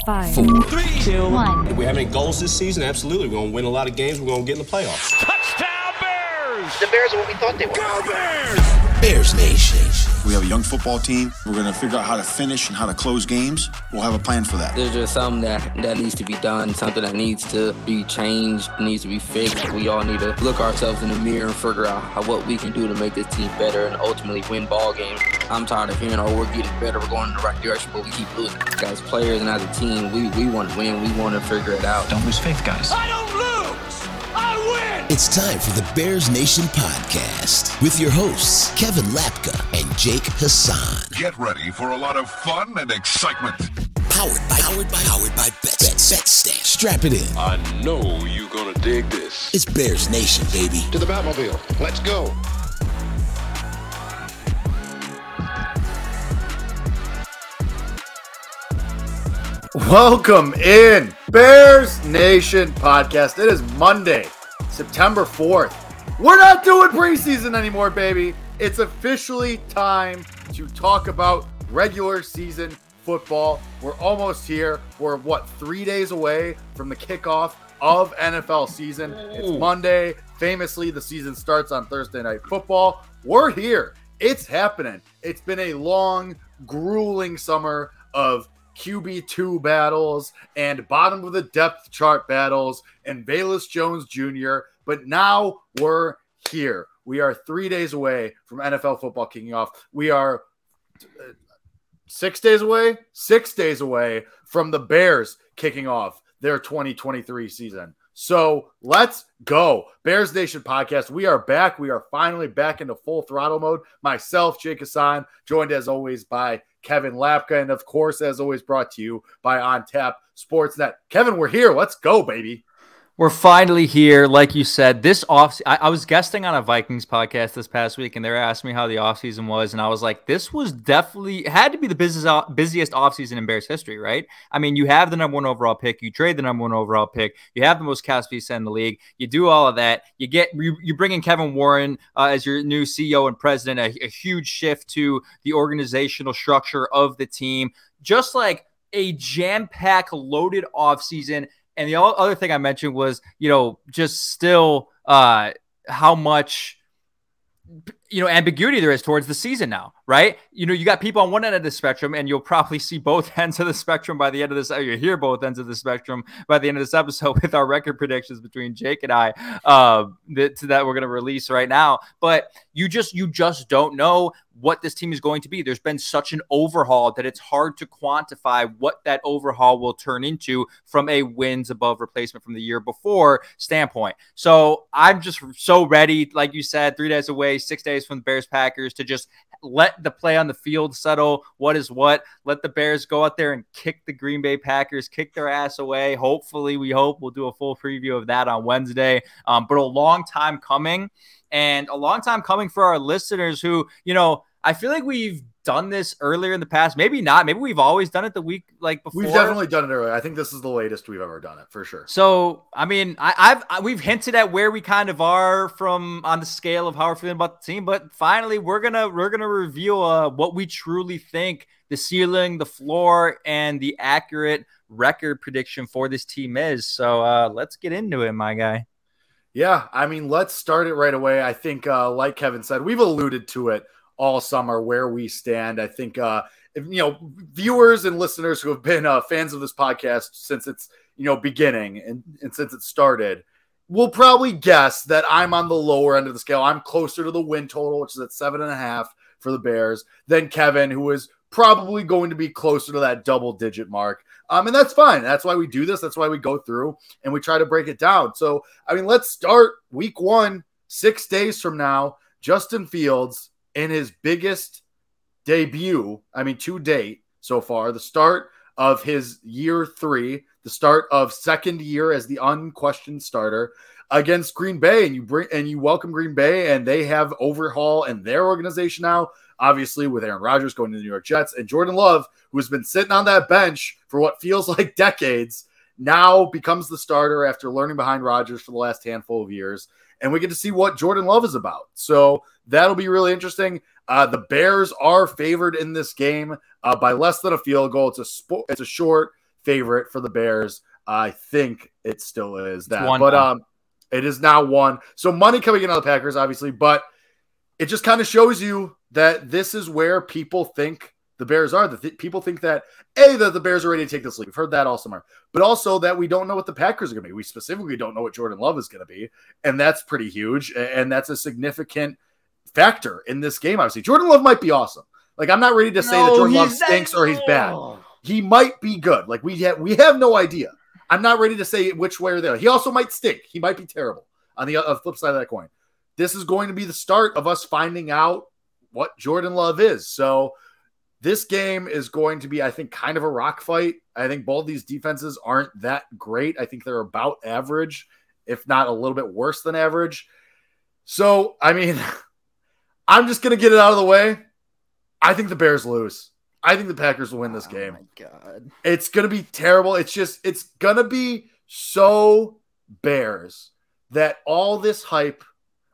5, 4, 3, 2, 1. If we have any goals this season, absolutely. We're going to win a lot of games. We're going to get in the playoffs. Touchdown Bears! The Bears are what we thought they were. Go Bears! Bears Nation. We have a young football team. We're going to figure out how to finish and how to close games. We'll have a plan for that. There's just something that needs to be done, something that needs to be changed, needs to be fixed. We all need to look ourselves in the mirror and figure out what we can do to make this team better and ultimately win ball games. I'm tired of hearing, we're getting better, we're going in the right direction, but we keep losing. As players and as a team, we want to win, we want to figure it out. Don't lose faith, guys. I don't lose! I win! It's time for the Bears Nation podcast with your hosts, Kevin Lapka and Jake Hassan. Get ready for a lot of fun and excitement. Powered by Bet Stamp. Strap it in. I know you're gonna dig this. It's Bears Nation, baby. To the Batmobile. Let's go. Welcome in Bears Nation podcast. It is Monday, September 4th. We're not doing preseason anymore, baby. It's officially time to talk about regular season football. We're almost here. We're 3 days away from the kickoff of NFL season. It's Monday. Famously, the season starts on Thursday Night Football. We're here. It's happening. It's been a long, grueling summer of QB2 battles and bottom of the depth chart battles and Velus Jones Jr. But now we're here. We are 3 days away from NFL football kicking off. We are 6 days away? 6 days away from the Bears kicking off their 2023 season. So let's go. Bears Nation podcast. We are back. We are finally back into full throttle mode. Myself, Jake Hassan, joined as always by Kevin Lapka, and of course, as always, brought to you by On Tap Sportsnet. Kevin, we're here. Let's go, baby. We're finally here. Like you said, this I was guesting on a Vikings podcast this past week, and they were asking me how the offseason was, and I was like, this was definitely had to be the busiest offseason in Bears history, right? I mean, you have the number one overall pick, you trade the number one overall pick, you have the most cap space in the league, you do all of that, you bring in Kevin Warren as your new CEO and president, a huge shift to the organizational structure of the team, just like a jam-packed, loaded offseason. And the other thing I mentioned was, just still how much, ambiguity there is towards the season now, right? You got people on one end of the spectrum, and you'll probably see both ends of the spectrum by the end of this. You hear both ends of the spectrum by the end of this episode with our record predictions between Jake and I that we're going to release right now. But you just don't know what this team is going to be. There's been such an overhaul that it's hard to quantify what that overhaul will turn into from a wins above replacement from the year before standpoint. So I'm just so ready, like you said, 3 days away, 6 days from the Bears Packers, to just let the play on the field settle what is what. Let the Bears go out there and kick the Green Bay Packers, kick their ass away. Hopefully, we'll do a full preview of that on Wednesday. But a long time coming. And a long time coming for our listeners who, I feel like we've done this earlier in the past. Maybe not. Maybe we've always done it the week before. We've definitely done it earlier. I think this is the latest we've ever done it for sure. So, I mean, we've hinted at where we kind of are on the scale of how we're feeling about the team, but finally we're gonna reveal what we truly think the ceiling, the floor, and the accurate record prediction for this team is. So let's get into it, my guy. Yeah, I mean, let's start it right away. I think, like Kevin said, we've alluded to it all summer where we stand. I think, viewers and listeners who have been fans of this podcast since its beginning and since it started will probably guess that I'm on the lower end of the scale. I'm closer to the win total, which is at 7.5 for the Bears, than Kevin, who is probably going to be closer to that double-digit mark. And that's fine. That's why we do this. That's why we go through and we try to break it down. So, I mean, let's start week 1, 6 days from now. Justin Fields in his biggest debut, to date so far, the start of his year 3, the start of second year as the unquestioned starter against Green Bay. And you welcome Green Bay, and they have overhaul in their organization now, obviously with Aaron Rodgers going to the New York Jets, and Jordan Love, who has been sitting on that bench for what feels like decades, now becomes the starter after learning behind Rodgers for the last handful of years. And we get to see what Jordan Love is about. So that'll be really interesting. The Bears are favored in this game by less than a field goal. It's a short favorite for the Bears. I think it still is that, one but now. It is now 1. So money coming in on the Packers, obviously, but it just kind of shows you that this is where people think the Bears are. People think that that the Bears are ready to take this league. We've heard that all summer, but also that we don't know what the Packers are going to be. We specifically don't know what Jordan Love is going to be, and that's pretty huge, and that's a significant factor in this game. Obviously, Jordan Love might be awesome. Like, I'm not ready to say that Jordan Love stinks or he's bad. He might be good. Like, we have no idea. I'm not ready to say which way or the other. He also might stink. He might be terrible on the flip side of that coin. This is going to be the start of us finding out what Jordan Love is. So this game is going to be, I think, kind of a rock fight. I think both these defenses aren't that great. I think they're about average, if not a little bit worse than average. So, I mean, I'm just going to get it out of the way. I think the Bears lose. I think the Packers will win this game. Oh, my God. It's going to be terrible. It's going to be so Bears that all this hype,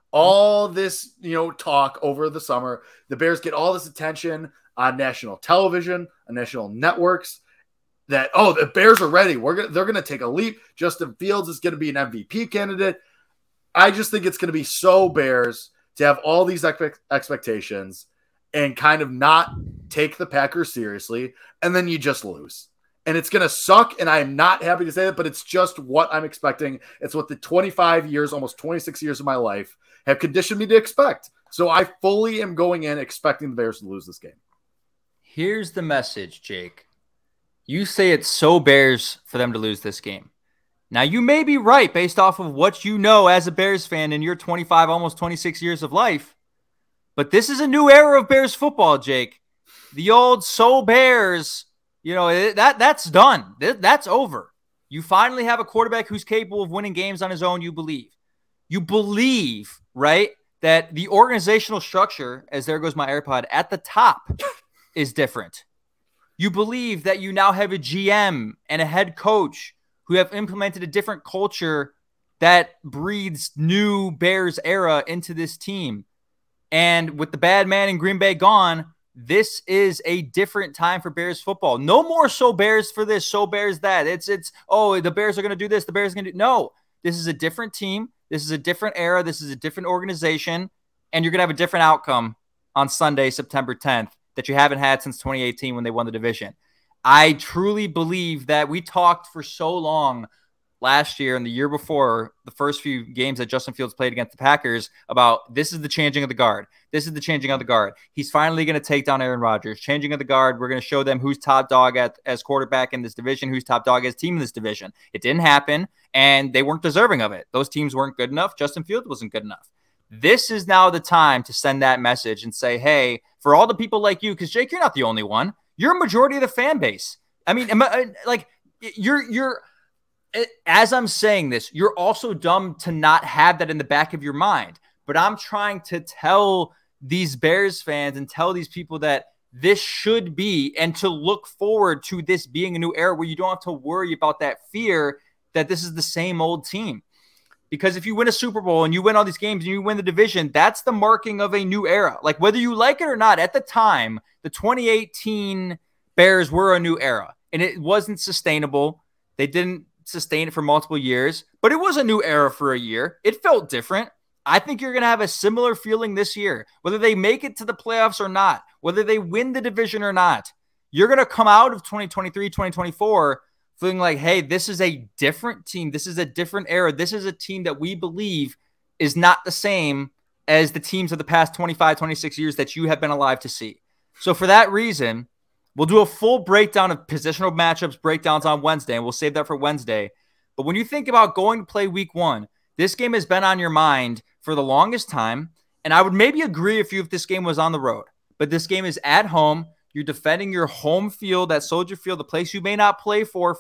all this, talk over the summer, the Bears get all this attention on national television, on national networks, that, the Bears are ready. They're going to take a leap. Justin Fields is going to be an MVP candidate. I just think it's going to be so Bears to have all these expectations and kind of not take the Packers seriously, and then you just lose. And it's going to suck, and I am not happy to say that, but it's just what I'm expecting. It's what the 25 years, almost 26 years of my life have conditioned me to expect. So I fully am going in expecting the Bears to lose this game. Here's the message, Jake. You say it's so Bears for them to lose this game. Now, you may be right based off of what you know as a Bears fan in your 25, almost 26 years of life. But this is a new era of Bears football, Jake. The old so Bears, that's done. That's over. You finally have a quarterback who's capable of winning games on his own, you believe. You believe, right, that the organizational structure, as there goes my AirPod, at the top is different. You believe that you now have a GM and a head coach who have implemented a different culture that breeds new Bears era into this team. And with the bad man in Green Bay gone, this is a different time for Bears football. No more so Bears for this, so Bears that. It's the Bears are going to do this, the Bears are going to do. No, this is a different team. This is a different era. This is a different organization. And you're going to have a different outcome on Sunday, September 10th, that you haven't had since 2018 when they won the division. I truly believe that we talked for so long last year and the year before, the first few games that Justin Fields played against the Packers, about this is the changing of the guard. This is the changing of the guard. He's finally going to take down Aaron Rodgers. Changing of the guard. We're going to show them who's top dog as quarterback in this division, who's top dog as team in this division. It didn't happen, and they weren't deserving of it. Those teams weren't good enough. Justin Fields wasn't good enough. This is now the time to send that message and say, hey, for all the people like you, because Jake, you're not the only one. You're a majority of the fan base. I mean, you're as I'm saying this, you're also dumb to not have that in the back of your mind. But I'm trying to tell these Bears fans and tell these people that this should be, and to look forward to this being a new era where you don't have to worry about that fear that this is the same old team. Because if you win a Super Bowl and you win all these games and you win the division, that's the marking of a new era. Like, whether you like it or not, at the time, the 2018 Bears were a new era, and it wasn't sustainable. They didn't sustain it for multiple years, but it was a new era for a year. It felt different. I think you're going to have a similar feeling this year, whether they make it to the playoffs or not, whether they win the division or not. You're going to come out of 2023, 2024 feeling like, hey, this is a different team. This is a different era. This is a team that we believe is not the same as the teams of the past 25, 26 years that you have been alive to see. So for that reason, we'll do a full breakdown of positional matchups, breakdowns on Wednesday, and we'll save that for Wednesday. But when you think about going to play week one, this game has been on your mind for the longest time, and I would maybe agree with you if this game was on the road. But this game is at home. You're defending your home field at Soldier Field, the place you may not play for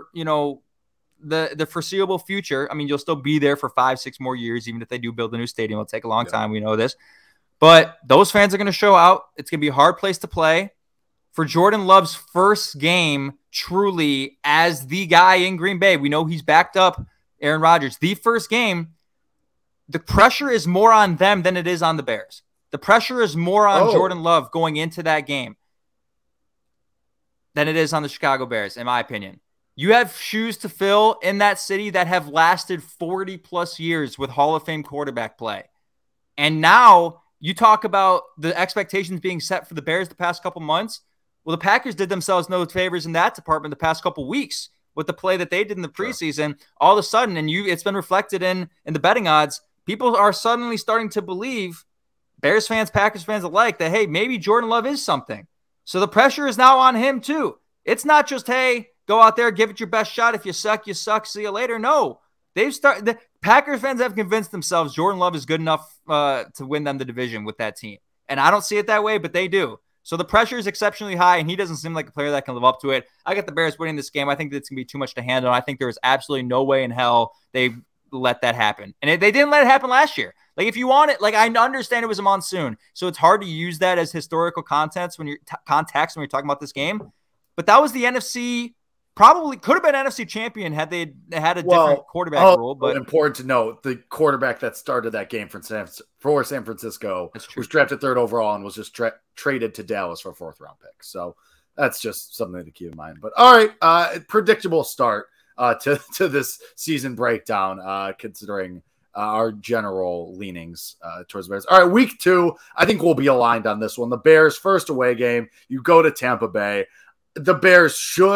the foreseeable future. I mean, you'll still be there for 5-6 more years, even if they do build a new stadium. It'll take a long time. We know this. But those fans are going to show out. It's going to be a hard place to play. For Jordan Love's first game, truly, as the guy in Green Bay, we know he's backed up Aaron Rodgers. The first game, the pressure is more on them than it is on the Bears. The pressure is more on Jordan Love going into that game than it is on the Chicago Bears, in my opinion. You have shoes to fill in that city that have lasted 40 plus years with Hall of Fame quarterback play. And now you talk about the expectations being set for the Bears the past couple months. Well, the Packers did themselves no favors in that department the past couple weeks with the play that they did in the preseason. All of a sudden, and it's been reflected in the betting odds, people are suddenly starting to believe, Bears fans, Packers fans alike, that, hey, maybe Jordan Love is something. So the pressure is now on him too. It's not just, hey, go out there, give it your best shot. If you suck, you suck. See you later. No, the Packers fans have convinced themselves Jordan Love is good enough to win them the division with that team. And I don't see it that way, but they do. So the pressure is exceptionally high, and he doesn't seem like a player that can live up to it. I got the Bears winning this game. I think it's going to be too much to handle. I think there is absolutely no way in hell they let that happen. And they didn't let it happen last year. Like, if you want it, like, I understand it was a monsoon, so it's hard to use that as historical context when you're talking about this game. But that was the NFC. Probably could have been NFC champion had they had a different quarterback rule. But important to note, the quarterback that started that game for San Francisco was drafted 3rd overall and was just traded to Dallas for a 4th round pick. So that's just something to keep in mind. But all right, predictable start to this season breakdown, considering our general leanings towards the Bears. All right, week 2, I think we'll be aligned on this one. The Bears' first away game. You go to Tampa Bay. The Bears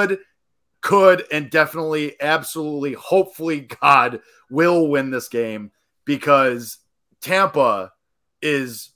could, and definitely, absolutely, hopefully, God will win this game, because Tampa is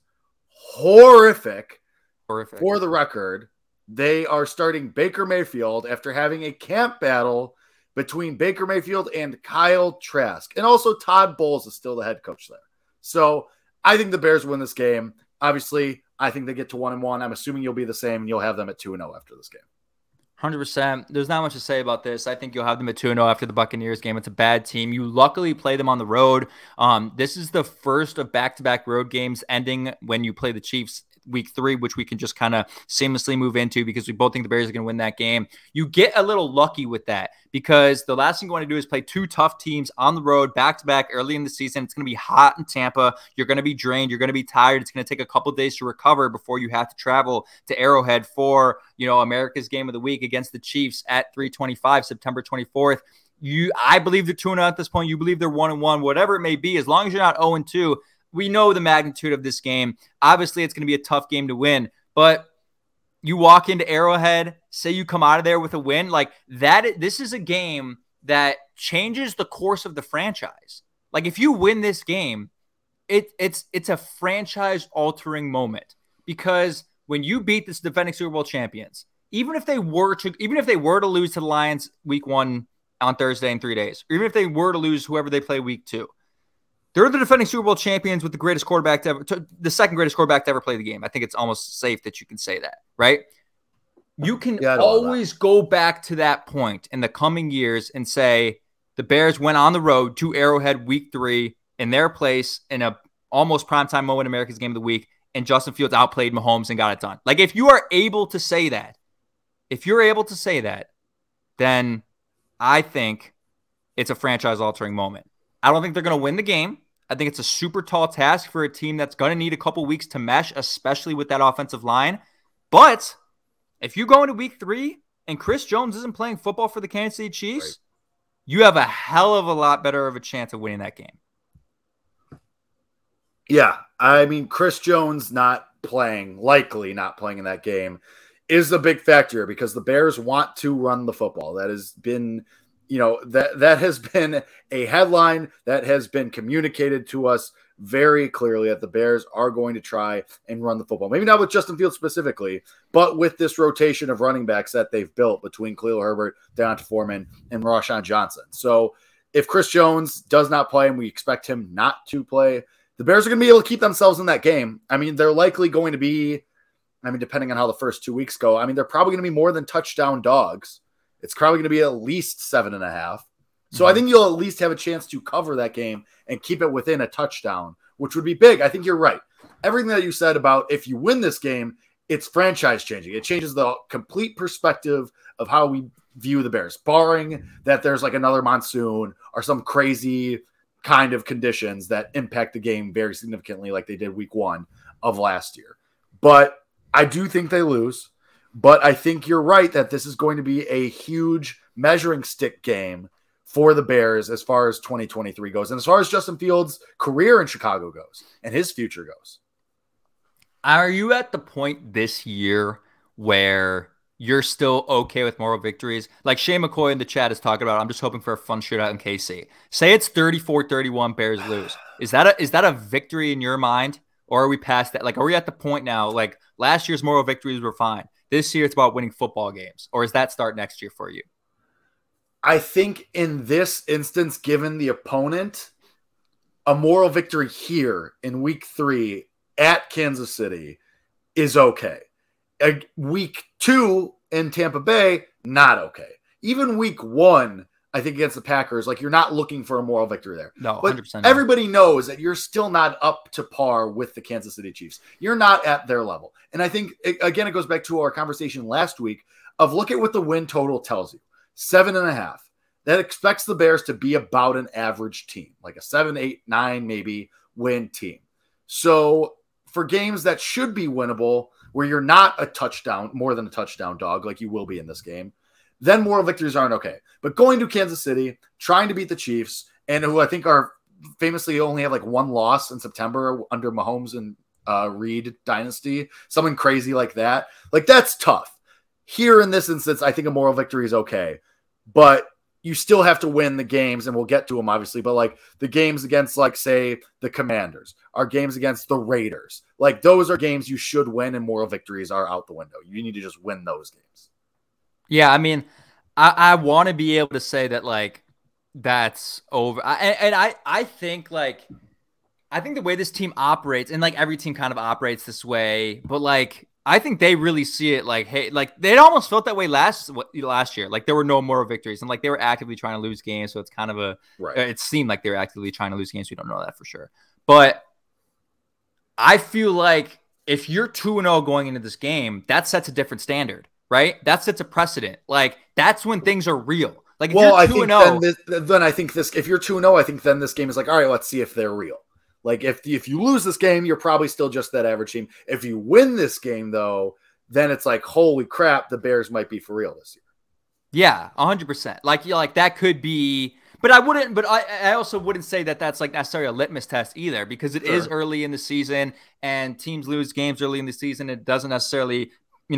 horrific. For the record. They are starting Baker Mayfield after having a camp battle between Baker Mayfield and Kyle Trask. And also Todd Bowles is still the head coach there. So I think the Bears win this game. Obviously, I think they get to 1-1. I'm assuming you'll be the same, and you'll have them at 2-0 after this game. 100%. There's not much to say about this. I think you'll have them at 2-0 after the Buccaneers game. It's a bad team. You luckily play them on the road. This is the first of back-to-back road games ending when you play the Chiefs week 3, which we can just kind of seamlessly move into because we both think the Bears are going to win that game. You get a little lucky with that because the last thing you want to do is play 2 tough teams on the road back-to-back early in the season. It's going to be hot in Tampa. You're going to be drained. You're going to be tired. It's going to take a couple days to recover before you have to travel to Arrowhead for, America's game of the week against the Chiefs at 3:25, September 24th. I believe they're 2-0 at this point. You believe they're 1-1, whatever it may be, as long as you're not 0-2. We know the magnitude of this game. Obviously, it's going to be a tough game to win, but you walk into Arrowhead, say you come out of there with a win, like that. This is a game that changes the course of the franchise. Like, if you win this game, it's a franchise-altering moment, because when you beat this defending Super Bowl champions, even if they were to lose to the Lions week 1 on Thursday in 3 days, or even if they were to lose whoever they play week 2. They're the defending Super Bowl champions with the greatest quarterback the second greatest quarterback to ever play the game. I think it's almost safe that you can say that, right? You can always go back to that point in the coming years and say the Bears went on the road to Arrowhead week 3 in their place in a almost primetime moment, America's game of the week, and Justin Fields outplayed Mahomes and got it done. Like, if you are able to say that, then I think it's a franchise-altering moment. I don't think they're going to win the game. I think it's a super tall task for a team that's going to need a couple weeks to mesh, especially with that offensive line. But if you go into week 3 and Chris Jones isn't playing football for the Kansas City Chiefs, right, you have a hell of a lot better of a chance of winning that game. Yeah, I mean, Chris Jones likely not playing in that game is the big factor, because the Bears want to run the football. That has been that has been a headline that has been communicated to us very clearly, that the Bears are going to try and run the football. Maybe not with Justin Fields specifically, but with this rotation of running backs that they've built between Khalil Herbert, D'Onta Foreman, and Rashawn Johnson. So if Chris Jones does not play, and we expect him not to play, the Bears are going to be able to keep themselves in that game. I mean, they're likely going to be, depending on how the first 2 weeks go, they're probably going to be more than touchdown dogs. It's probably going to be at least 7.5. So I think you'll at least have a chance to cover that game and keep it within a touchdown, which would be big. I think you're right. Everything that you said about if you win this game, it's franchise changing. It changes the complete perspective of how we view the Bears, barring that there's like another monsoon or some crazy kind of conditions that impact the game very significantly, like they did week 1 of last year. But I do think they lose. But I think you're right that this is going to be a huge measuring stick game for the Bears as far as 2023 goes. And as far as Justin Fields' career in Chicago goes and his future goes. Are you at the point this year where you're still okay with moral victories? Like Shane McCoy in the chat is talking about, I'm just hoping for a fun shootout in KC. Say it's 34-31, Bears lose. Is that a victory in your mind? Or are we past that? Like, are we at the point now, like last year's moral victories were fine. This year it's about winning football games. Or does that start next year for you? I think in this instance, given the opponent, a moral victory here in week 3 at Kansas City is okay. Week 2 in Tampa Bay, not okay. Even week 1, I think against the Packers, like you're not looking for a moral victory there. No, but 100%. Everybody knows that you're still not up to par with the Kansas City Chiefs. You're not at their level. And I think, again, it goes back to our conversation last week of look at what the win total tells you. 7.5. That expects the Bears to be about an average team, like a 7, 8, 9 maybe win team. So for games that should be winnable, where you're not a touchdown, more than a touchdown dog, like you will be in this game, then moral victories aren't okay. But going to Kansas City, trying to beat the Chiefs, and who I think are famously only have like one loss in September under Mahomes and Reed dynasty, something crazy like that. Like that's tough. Here in this instance, I think a moral victory is okay. But you still have to win the games, and we'll get to them obviously, but like the games against, like, say, the Commanders, our games against the Raiders, like those are games you should win, and moral victories are out the window. You need to just win those games. Yeah, I mean, I want to be able to say that, like, that's over. I think, like, I think the way this team operates, and, like, every team kind of operates this way, but, like, I think they really see it like, hey, like they almost felt that way last year. Like there were no moral victories, and like they were actively trying to lose games. So it's kind of it seemed like they were actively trying to lose games. We don't know that for sure. But I feel like if you're 2-0 going into this game, that sets a different standard, right? That sets a precedent. Like that's when things are real. Like if you're 2-0, then I think this, if you're 2-0, I think then this game is like, all right, let's see if they're real. Like if you lose this game, you're probably still just that average team. If you win this game, though, then it's like, holy crap, the Bears might be for real this year. Yeah, 100%. Like that could be, but I wouldn't. But I also wouldn't say that that's like necessarily a litmus test either, because it is early in the season, and teams lose games early in the season. It doesn't necessarily,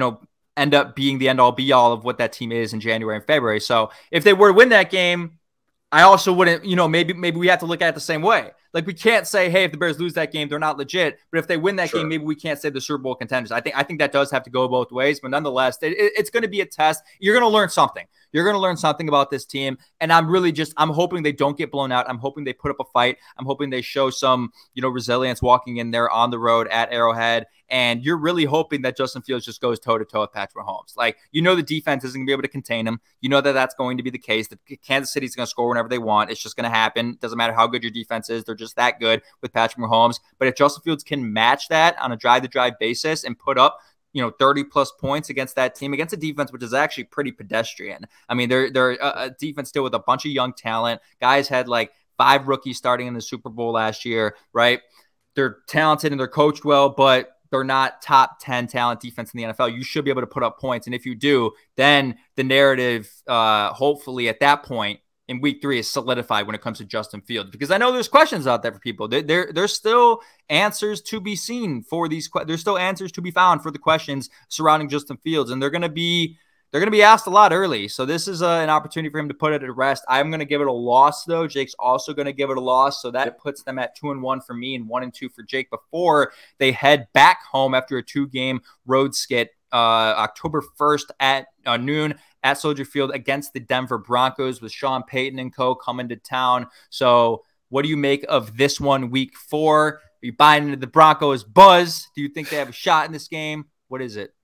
end up being the end all be all of what that team is in January and February. So if they were to win that game, I also wouldn't, maybe we have to look at it the same way. Like we can't say, hey, if the Bears lose that game, they're not legit. But if they win that game, maybe we can't say the Super Bowl contenders. I think that does have to go both ways. But nonetheless, it's going to be a test. You're going to learn something. You're going to learn something about this team. And I'm hoping they don't get blown out. I'm hoping they put up a fight. I'm hoping they show some, resilience walking in there on the road at Arrowhead. And you're really hoping that Justin Fields just goes toe-to-toe with Patrick Mahomes. Like, the defense isn't going to be able to contain him. You know that that's going to be the case. That Kansas City's going to score whenever they want. It's just going to happen. Doesn't matter how good your defense is. They're just that good with Patrick Mahomes. But if Justin Fields can match that on a drive-to-drive basis and put up 30-plus points against that team, against a defense which is actually pretty pedestrian. I mean, they're a defense still with a bunch of young talent. Guys had like 5 rookies starting in the Super Bowl last year, right? They're talented and they're coached well, but they're not top 10 talent defense in the NFL. You should be able to put up points. And if you do, then the narrative, hopefully at that point in week 3 is solidified when it comes to Justin Fields, because I know there's questions out there for people. There's still answers to be seen for these. There's still answers to be found for the questions surrounding Justin Fields. And they're going to be asked a lot early. So this is an opportunity for him to put it at rest. I'm going to give it a loss, though. Jake's also going to give it a loss. So that puts them at 2-1 for me and 1-2 for Jake before they head back home after a 2-game road skit October 1st at noon at Soldier Field against the Denver Broncos with Sean Payton and co. coming to town. So what do you make of this one, week 4? Are you buying into the Broncos buzz? Do you think they have a shot in this game? What is it?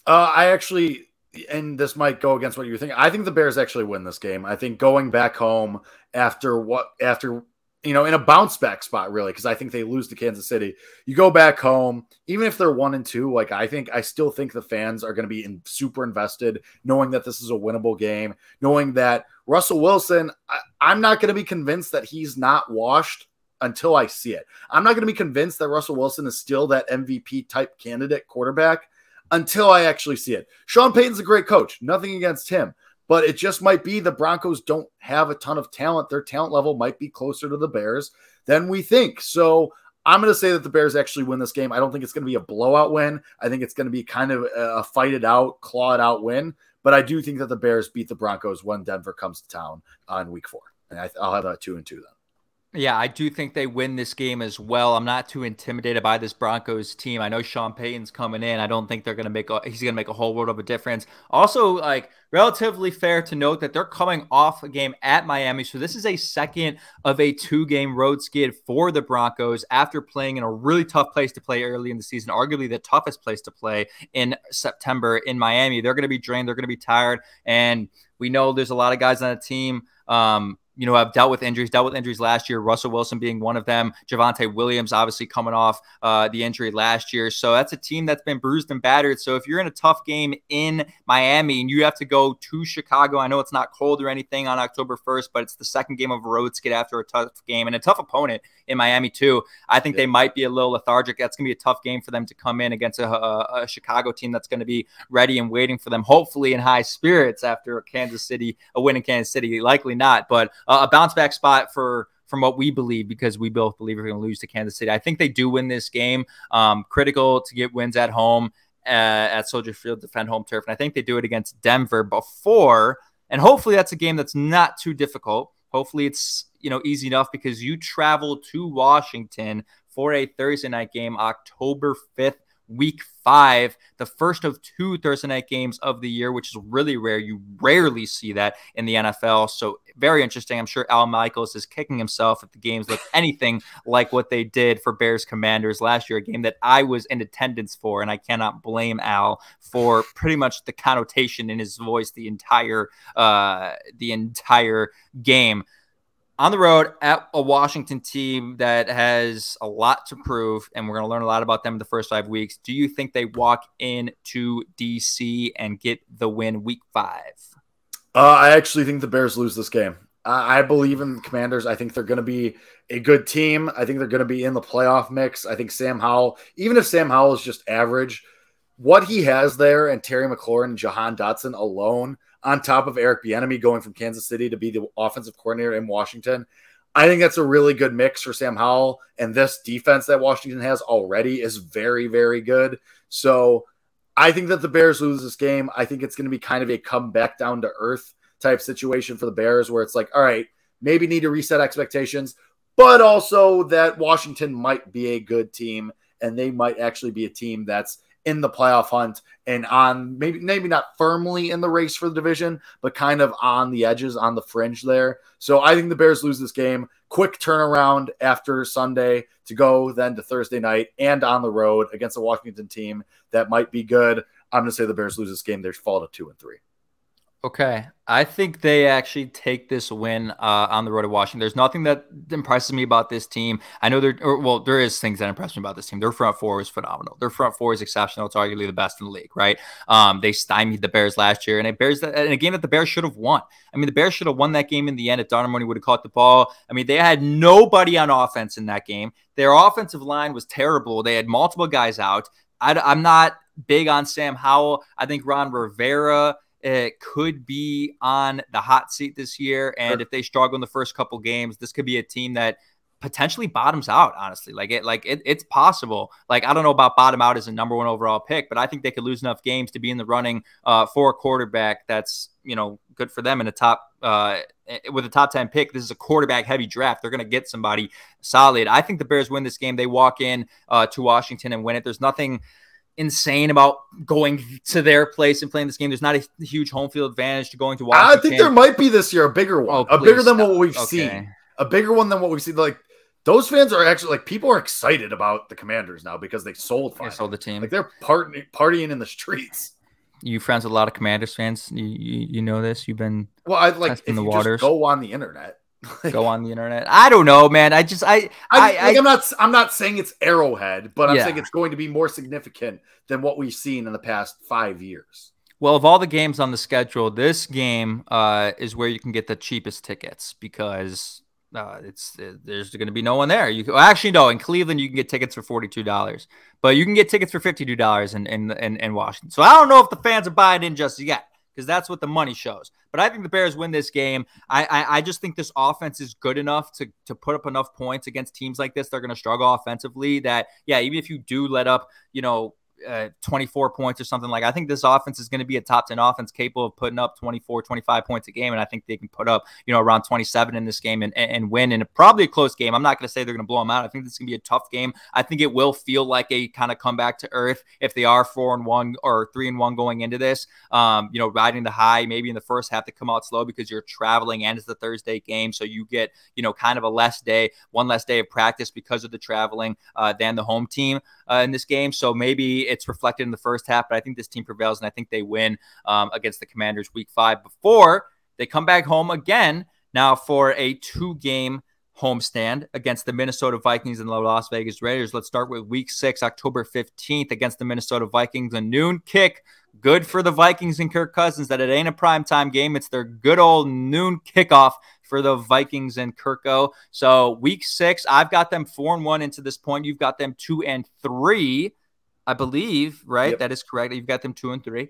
I actually... And this might go against what you're thinking. I think the Bears actually win this game. I think going back home after in a bounce back spot, really, because I think they lose to Kansas City. You go back home, even if they're 1-2, like I still think the fans are going to be super invested, knowing that this is a winnable game, knowing that Russell Wilson, I'm not going to be convinced that he's not washed until I see it. I'm not going to be convinced that Russell Wilson is still that MVP type candidate quarterback until I actually see it. Sean Payton's a great coach. Nothing against him. But it just might be the Broncos don't have a ton of talent. Their talent level might be closer to the Bears than we think. So I'm going to say that the Bears actually win this game. I don't think it's going to be a blowout win. I think it's going to be kind of a fight it out, claw it out win. But I do think that the Bears beat the Broncos when Denver comes to town on week 4. And I'll have a 2-2 then. Yeah, I do think they win this game as well. I'm not too intimidated by this Broncos team. I know Sean Payton's coming in. I don't think he's going to make a whole world of a difference. Also, relatively fair to note that they're coming off a game at Miami. So this is a second of a 2-game road skid for the Broncos after playing in a really tough place to play early in the season, arguably the toughest place to play in September in Miami. They're going to be drained. They're going to be tired. And we know there's a lot of guys on the team, have dealt with injuries last year, Russell Wilson being one of them, Javonte Williams obviously coming off the injury last year. So that's a team that's been bruised and battered. So if you're in a tough game in Miami and you have to go to Chicago, I know it's not cold or anything on October 1st, but it's the second game of a road skid after a tough game and a tough opponent in Miami too. I think they might be a little lethargic. That's going to be a tough game for them to come in against a Chicago team that's going to be ready and waiting for them, hopefully in high spirits after a win in Kansas City. Likely not, but a bounce back spot from what we believe, because we both believe we're going to lose to Kansas City. I think they do win this game. Critical to get wins at home at Soldier Field, defend home turf. And I think they do it against Denver before. And hopefully that's a game that's not too difficult. Hopefully it's, easy enough, because you travel to Washington for a Thursday night game, October 5th, week 5, the first of 2 Thursday night games of the year, which is really rare. You rarely see that in the NFL. So very interesting. I'm sure Al Michaels is kicking himself if the games look anything like what they did for Bears Commanders last year, a game that I was in attendance for. And I cannot blame Al for pretty much the connotation in his voice the entire game. On the road at a Washington team that has a lot to prove, and we're going to learn a lot about them in the first 5 weeks. Do you think they walk into D.C. and get the win week 5? I actually think the Bears lose this game. I believe in the Commanders. I think they're going to be a good team. I think they're going to be in the playoff mix. I think Sam Howell, even if Sam Howell is just average, what he has there and Terry McLaurin and Jahan Dotson alone, on top of Eric Bieniemy going from Kansas City to be the offensive coordinator in Washington, I think that's a really good mix for Sam Howell. And this defense that Washington has already is very, very good. So I think that the Bears lose this game. I think it's going to be kind of a come back down to earth type situation for the Bears, where it's like, all right, maybe need to reset expectations, but also that Washington might be a good team and they might actually be a team that's in the playoff hunt and on maybe not firmly in the race for the division, but kind of on the edges, on the fringe there. So I think the Bears lose this game. Quick turnaround after Sunday to go then to Thursday night and on the road against a Washington team that might be good. I'm going to say the Bears lose this game. They fall to 2-3. Okay. I think they actually take this win on the road to Washington. There's nothing that impresses me about this team. I know there is things that impress me about this team. Their front four is phenomenal. Their front four is exceptional. It's arguably the best in the league, right? They stymied the Bears last year, and in a game that the Bears should have won. I mean, the Bears should have won that game in the end if Darnell Mooney would have caught the ball. I mean, they had nobody on offense in that game. Their offensive line was terrible. They had multiple guys out. I'm not big on Sam Howell. I think Ron Rivera could be on the hot seat this year. And if they struggle in the first couple games, this could be a team that potentially bottoms out, honestly. It's possible. I don't know about bottom out as a number 1 overall pick, but I think they could lose enough games to be in the running for a quarterback that's, good for them in the top with a top 10 pick. This is a quarterback heavy draft. They're going to get somebody solid. I think the Bears win this game. They walk in to Washington and win it. There's nothing insane about going to their place and playing this game. There's not a huge home field advantage to going to Washington. I think there might be this year a bigger one, bigger than what we've seen, a bigger one than what we've seen. Those fans are actually people are excited about the Commanders now because they sold the team. They're partying in the streets. You friends with a lot of Commanders fans? You know this. You've been testing the waters. Just go on the internet. Go on the internet. I don't know, man. I'm not saying it's Arrowhead, but I'm saying it's going to be more significant than what we've seen in the past 5 years. Well, of all the games on the schedule, this game is where you can get the cheapest tickets because there's going to be no one there. Actually, no, in Cleveland you can get tickets for $42, but you can get tickets for $52 in Washington. So I don't know if the fans are buying in just yet, because that's what the money shows. But I think the Bears win this game. I just think this offense is good enough to put up enough points against teams like this. They're going to struggle offensively. That, yeah, even if you do let up, 24 points or something, like, I think this offense is going to be a top 10 offense capable of putting up 24, 25 points a game. And I think they can put up, around 27 in this game and win in probably a close game. I'm not going to say they're going to blow them out. I think this is going to be a tough game. I think it will feel like a kind of comeback to earth if they are 4-1 or 3-1 going into this, riding the high, maybe in the first half to come out slow because you're traveling and it's the Thursday game. So you get, kind of one less day of practice because of the traveling than the home team in this game. So maybe it's reflected in the first half, but I think this team prevails, and I think they win against the Commanders week 5 before they come back home again now for a 2-game homestand against the Minnesota Vikings and the Las Vegas Raiders. Let's start with week 6, October 15th against the Minnesota Vikings, a noon kick. Good for the Vikings and Kirk Cousins that it ain't a primetime game. It's their good old noon kickoff for the Vikings and Kirko. So week 6, I've got them 4-1 into this point. You've got them 2-3. I believe, right? Yep. That is correct. You've got them 2-3.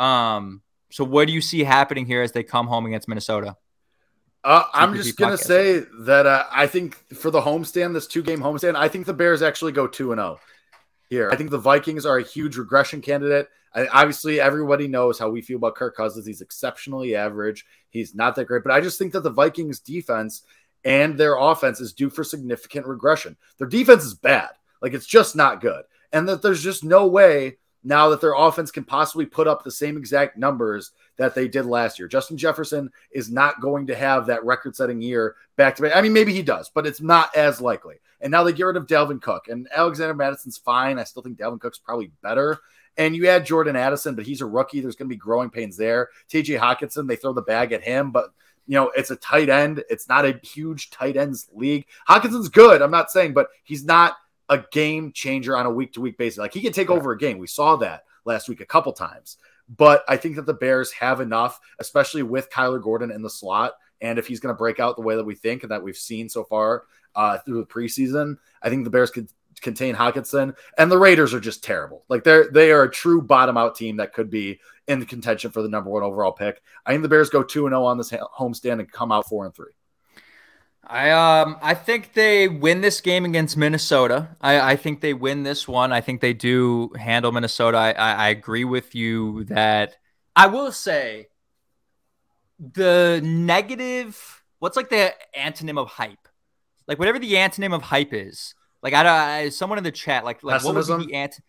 So what do you see happening here as they come home against Minnesota? I'm just going to say that I think for the homestand, this 2-game homestand, I think the Bears actually go 2-0 here. I think the Vikings are a huge regression candidate. Obviously, everybody knows how we feel about Kirk Cousins. He's exceptionally average. He's not that great. But I just think that the Vikings defense and their offense is due for significant regression. Their defense is bad. Like, it's just not good. And that there's just no way now that their offense can possibly put up the same exact numbers that they did last year. Justin Jefferson is not going to have that record-setting year back-to-back. I mean, maybe he does, but it's not as likely. And now they get rid of Dalvin Cook. And Alexander Madison's fine. I still think Dalvin Cook's probably better. And you add Jordan Addison, but he's a rookie. There's going to be growing pains there. TJ Hawkinson, they throw the bag at him, but it's a tight end. It's not a huge tight ends league. Hawkinson's good, I'm not saying, but he's not a game changer on a week-to-week basis. Like, he can take over a game. We saw that last week a couple times. But I think that the Bears have enough, especially with Kyler Gordon in the slot. And if he's going to break out the way that we think and that we've seen so far through the preseason, I think the Bears could contain Hawkinson. And the Raiders are just terrible. Like, they are a true bottom-out team that could be in the contention for the number 1 overall pick. I think the Bears go 2-0 on this homestand and come out 4-3. I think they win this game against Minnesota. I think they win this one. I think they do handle Minnesota. I agree with you that I will say the negative, what's like the antonym of hype? Like, whatever the antonym of hype is. Like, someone in the chat, like what would be the antonym?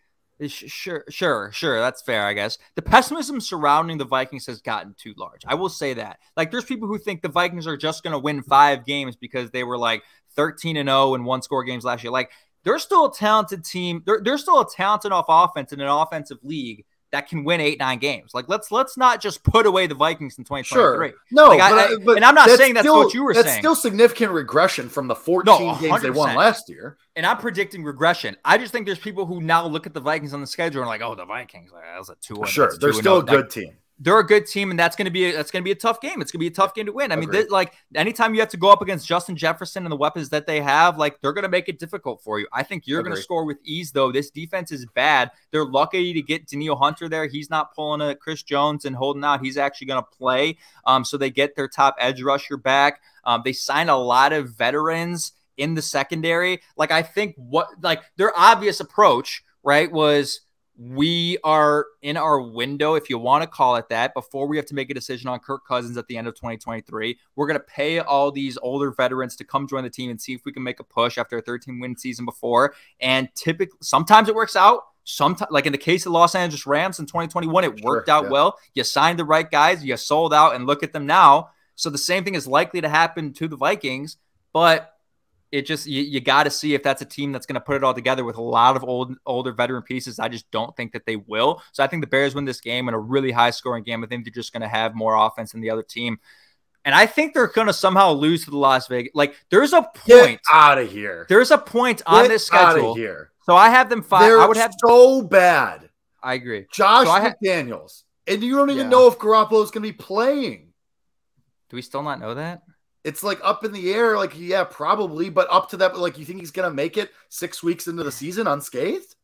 Sure. That's fair, I guess. The pessimism surrounding the Vikings has gotten too large. I will say that. Like, there's people who think the Vikings are just going to win 5 games because they were like 13-0 in 1-score games last year. Like, they're still a talented team. They're still a talented offense in an offensive league that can win 8-9 games. Like, let's not just put away the Vikings in 2023. Sure. No, like, but and I'm not saying that's what you were saying. That's still significant regression from the 14 games they won last year. And I'm predicting regression. I just think there's people who now look at the Vikings on the schedule and are like, oh, the Vikings, that was a 2-1. Sure, they're still a good team. They're a good team, and that's going to be a tough game. It's going to be a tough game to win. I mean, anytime you have to go up against Justin Jefferson and the weapons that they have, like, they're going to make it difficult for you. I think you're going to score with ease, though. This defense is bad. They're lucky to get Danielle Hunter there. He's not pulling a Chris Jones and holding out. He's actually going to play. So they get their top edge rusher back. They signed a lot of veterans in the secondary. Like, I think their obvious approach, right, was we are in our window, if you want to call it that, before we have to make a decision on Kirk Cousins at the end of 2023. We're going to pay all these older veterans to come join the team and see if we can make a push after a 13-win season before. And typically, sometimes it works out. Sometimes, like in the case of the Los Angeles Rams in 2021, it worked out well. You signed the right guys, you sold out, and look at them now. So the same thing is likely to happen to the Vikings, but it just, you got to see if that's a team that's going to put it all together with a lot of older veteran pieces. I just don't think that they will. So I think the Bears win this game in a really high-scoring game. I think they're just going to have more offense than the other team. And I think they're going to somehow lose to the Las Vegas. Like, there's a point. Get out of here. There's a point on this schedule. Out of here. So I have them 5. I would have so bad. I agree. Josh McDaniels. And you don't even know if Garoppolo is going to be playing. Do we still not know that? it's like up in the air. Like, yeah, probably, but up to that, like, you think he's gonna make it 6 weeks into the season unscathed?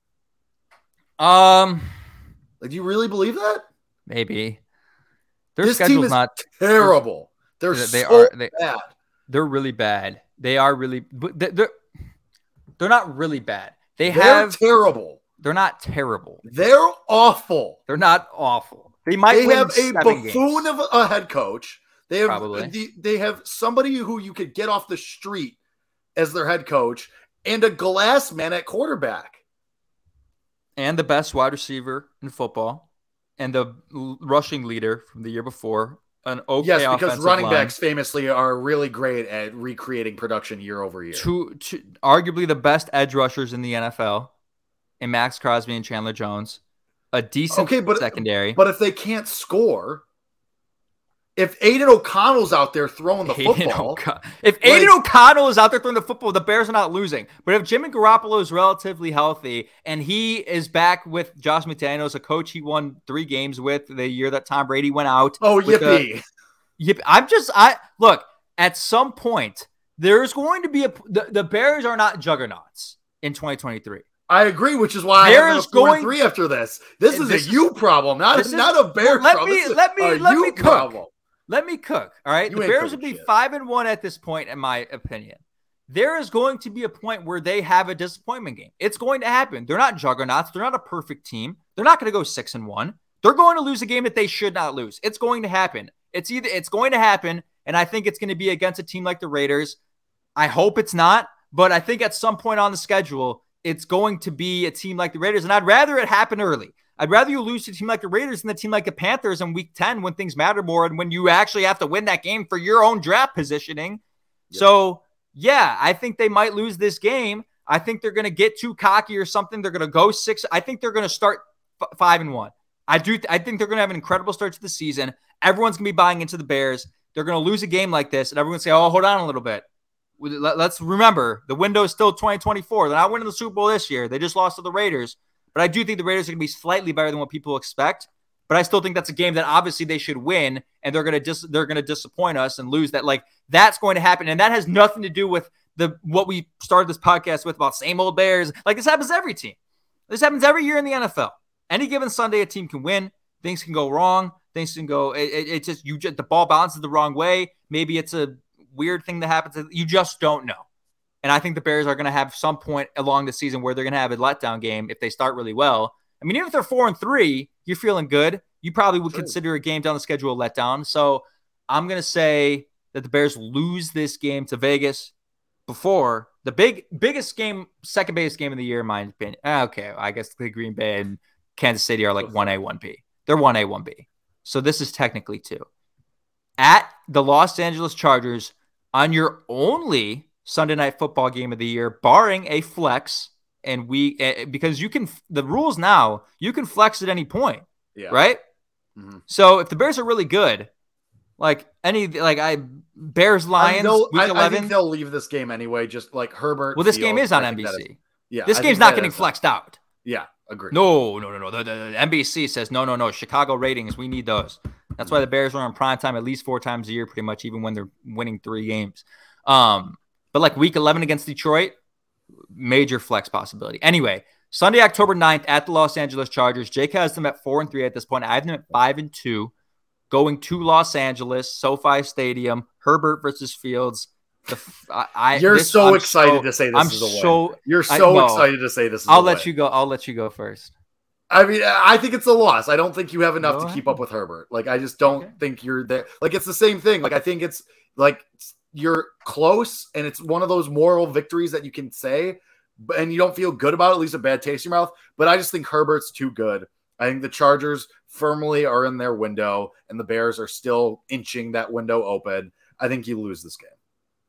Like, do you really believe that? Maybe. Their This schedule's team is not terrible. They're bad. They're really bad. They are really, but they're not really bad. They're terrible. They're not terrible. They're awful. They're not awful. They might win have a 7 buffoon games. of a head coach. They have Probably. they have somebody who you could get off the street as their head coach and a glass man at quarterback. And the best wide receiver in football and the rushing leader from the year before. An okay yes, because offensive running line. backs famously are really great at recreating production year over year. Two, arguably the best edge rushers in the NFL, and Max Crosby and Chandler Jones. A decent secondary. But if they can't score, if Aiden O'Connell's out there throwing the football. If Aiden O'Connell is out there throwing the football, the Bears are not losing. But if Jimmy Garoppolo is relatively healthy and he is back with Josh McDaniels, a coach he won 3 games with the year that Tom Brady went out. Oh, yippee. Look, at some point, there's going to be the Bears are not juggernauts in 2023. I agree, which is why I have a 4-3 after this. This is a you problem, not a Bear problem. Let me cook. Let me cook. All right. You the Bears would be 5-1 at this point, in my opinion. There is going to be a point where they have a disappointment game. It's going to happen. They're not juggernauts. They're not a perfect team. They're not going to go 6-1. They're going to lose a game that they should not lose. It's going to happen. It's going to happen, and I think it's going to be against a team like the Raiders. I hope it's not, but I think at some point on the schedule, it's going to be a team like the Raiders, and I'd rather it happen early. I'd rather you lose to a team like the Raiders than a team like the Panthers in week 10 when things matter more and when you actually have to win that game for your own draft positioning. Yep. So, yeah, I think they might lose this game. I think they're going to get too cocky or something. They're going to go 6. I think they're going to start 5-1. I think they're going to have an incredible start to the season. Everyone's going to be buying into the Bears. They're going to lose a game like this, and everyone's going to say, oh, hold on a little bit. Let's remember, the window is still 2024. They're not winning the Super Bowl this year. They just lost to the Raiders. But I do think the Raiders are going to be slightly better than what people expect. But I still think that's a game that obviously they should win, and they're going to disappoint us and lose that. Like, that's going to happen, and that has nothing to do with what we started this podcast with about same old Bears. Like, this happens to every team. This happens every year in the NFL. Any given Sunday, a team can win. Things can go wrong. Things can go. It's just the ball bounces the wrong way. Maybe it's a weird thing that happens. You just don't know. And I think the Bears are going to have some point along the season where they're going to have a letdown game if they start really well. I mean, even if they're 4-3, you're feeling good. You probably would consider a game down the schedule a letdown. So I'm going to say that the Bears lose this game to Vegas before the biggest game, second biggest game of the year, in my opinion. Okay, I guess the Green Bay and Kansas City are like 1A, 1B. They're 1A, 1B. So this is technically 2. At the Los Angeles Chargers on your only Sunday night football game of the year, barring a flex, and because the rules now, you can flex at any point, right? Mm-hmm. So if the Bears are really good, Bears Lions, week 11, I think they'll leave this game anyway. Just like Herbert. Well, this game is on NBC. Yeah, this game's not getting flexed out. Yeah, agree. No. The NBC says no. Chicago ratings, we need those. That's why the Bears are on prime time at least 4 times a year, pretty much, even when they're winning 3 games. But like week 11 against Detroit, major flex possibility. Anyway, Sunday, October 9th at the Los Angeles Chargers. Jake has them at 4-3 at this point. I have them at 5-2, going to Los Angeles, SoFi Stadium, Herbert versus Fields. You're so excited to say this is a win. You're so excited to say this is a win. I'll let you go first. I mean, I think it's a loss. I don't think you have enough to keep up with Herbert. Like, I just don't think you're there. Like, it's the same thing. Like, I think it's like you're close, and it's one of those moral victories that you can say, and you don't feel good about it, at least a bad taste in your mouth. But I just think Herbert's too good. I think the Chargers firmly are in their window, and the Bears are still inching that window open. I think you lose this game.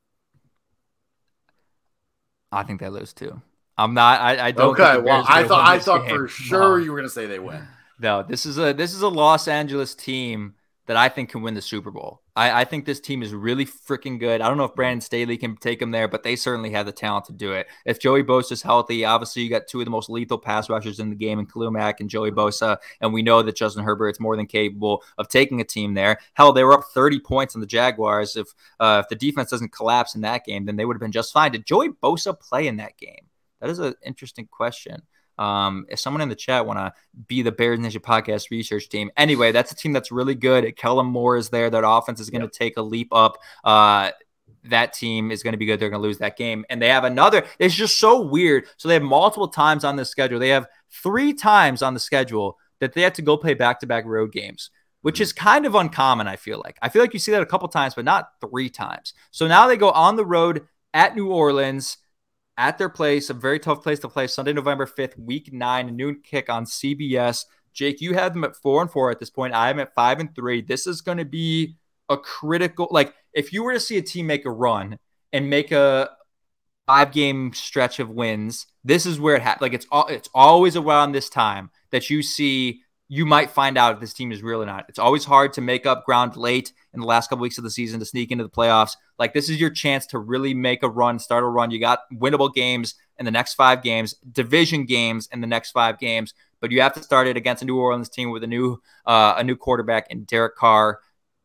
I think they lose too. I'm not. I don't. Okay. Well, I thought for sure you were going to say they win. No, this is a Los Angeles team that I think can win the Super Bowl. I think this team is really freaking good. I don't know if Brandon Staley can take them there, but they certainly have the talent to do it. If Joey Bosa is healthy, obviously you got two of the most lethal pass rushers in the game in Khalil Mack and Joey Bosa, and we know that Justin Herbert's more than capable of taking a team there. Hell, they were up 30 points on the Jaguars. If the defense doesn't collapse in that game, then they would have been just fine. Did Joey Bosa play in that game? That is an interesting question. If someone in the chat want to be the Bears Nation podcast research team. Anyway, that's a team that's really good. Kellen Moore is there. That offense is going to take a leap up. That team is going to be good. They're going to lose that game. And they have another. It's just so weird. So they have multiple times on the schedule. They have 3 times on the schedule that they have to go play back-to-back road games, which is kind of uncommon, I feel like. I feel like you see that a couple times, but not 3 times. So now they go on the road at New Orleans, at their place, a very tough place to play, Sunday, November 5th, week 9, noon kick on CBS. Jake, you have them at 4-4 at this point. I am at 5-3. This is going to be a critical, like, if you were to see a team make a run and make a 5-game stretch of wins, this is where it happens. Like, it's always around this time that you might find out if this team is real or not. It's always hard to make up ground late in the last couple weeks of the season to sneak into the playoffs. Like, this is your chance to really make a run, start a run. You got winnable games in the next 5 games, division games in the next 5 games, but you have to start it against a New Orleans team with a new quarterback in Derek Carr.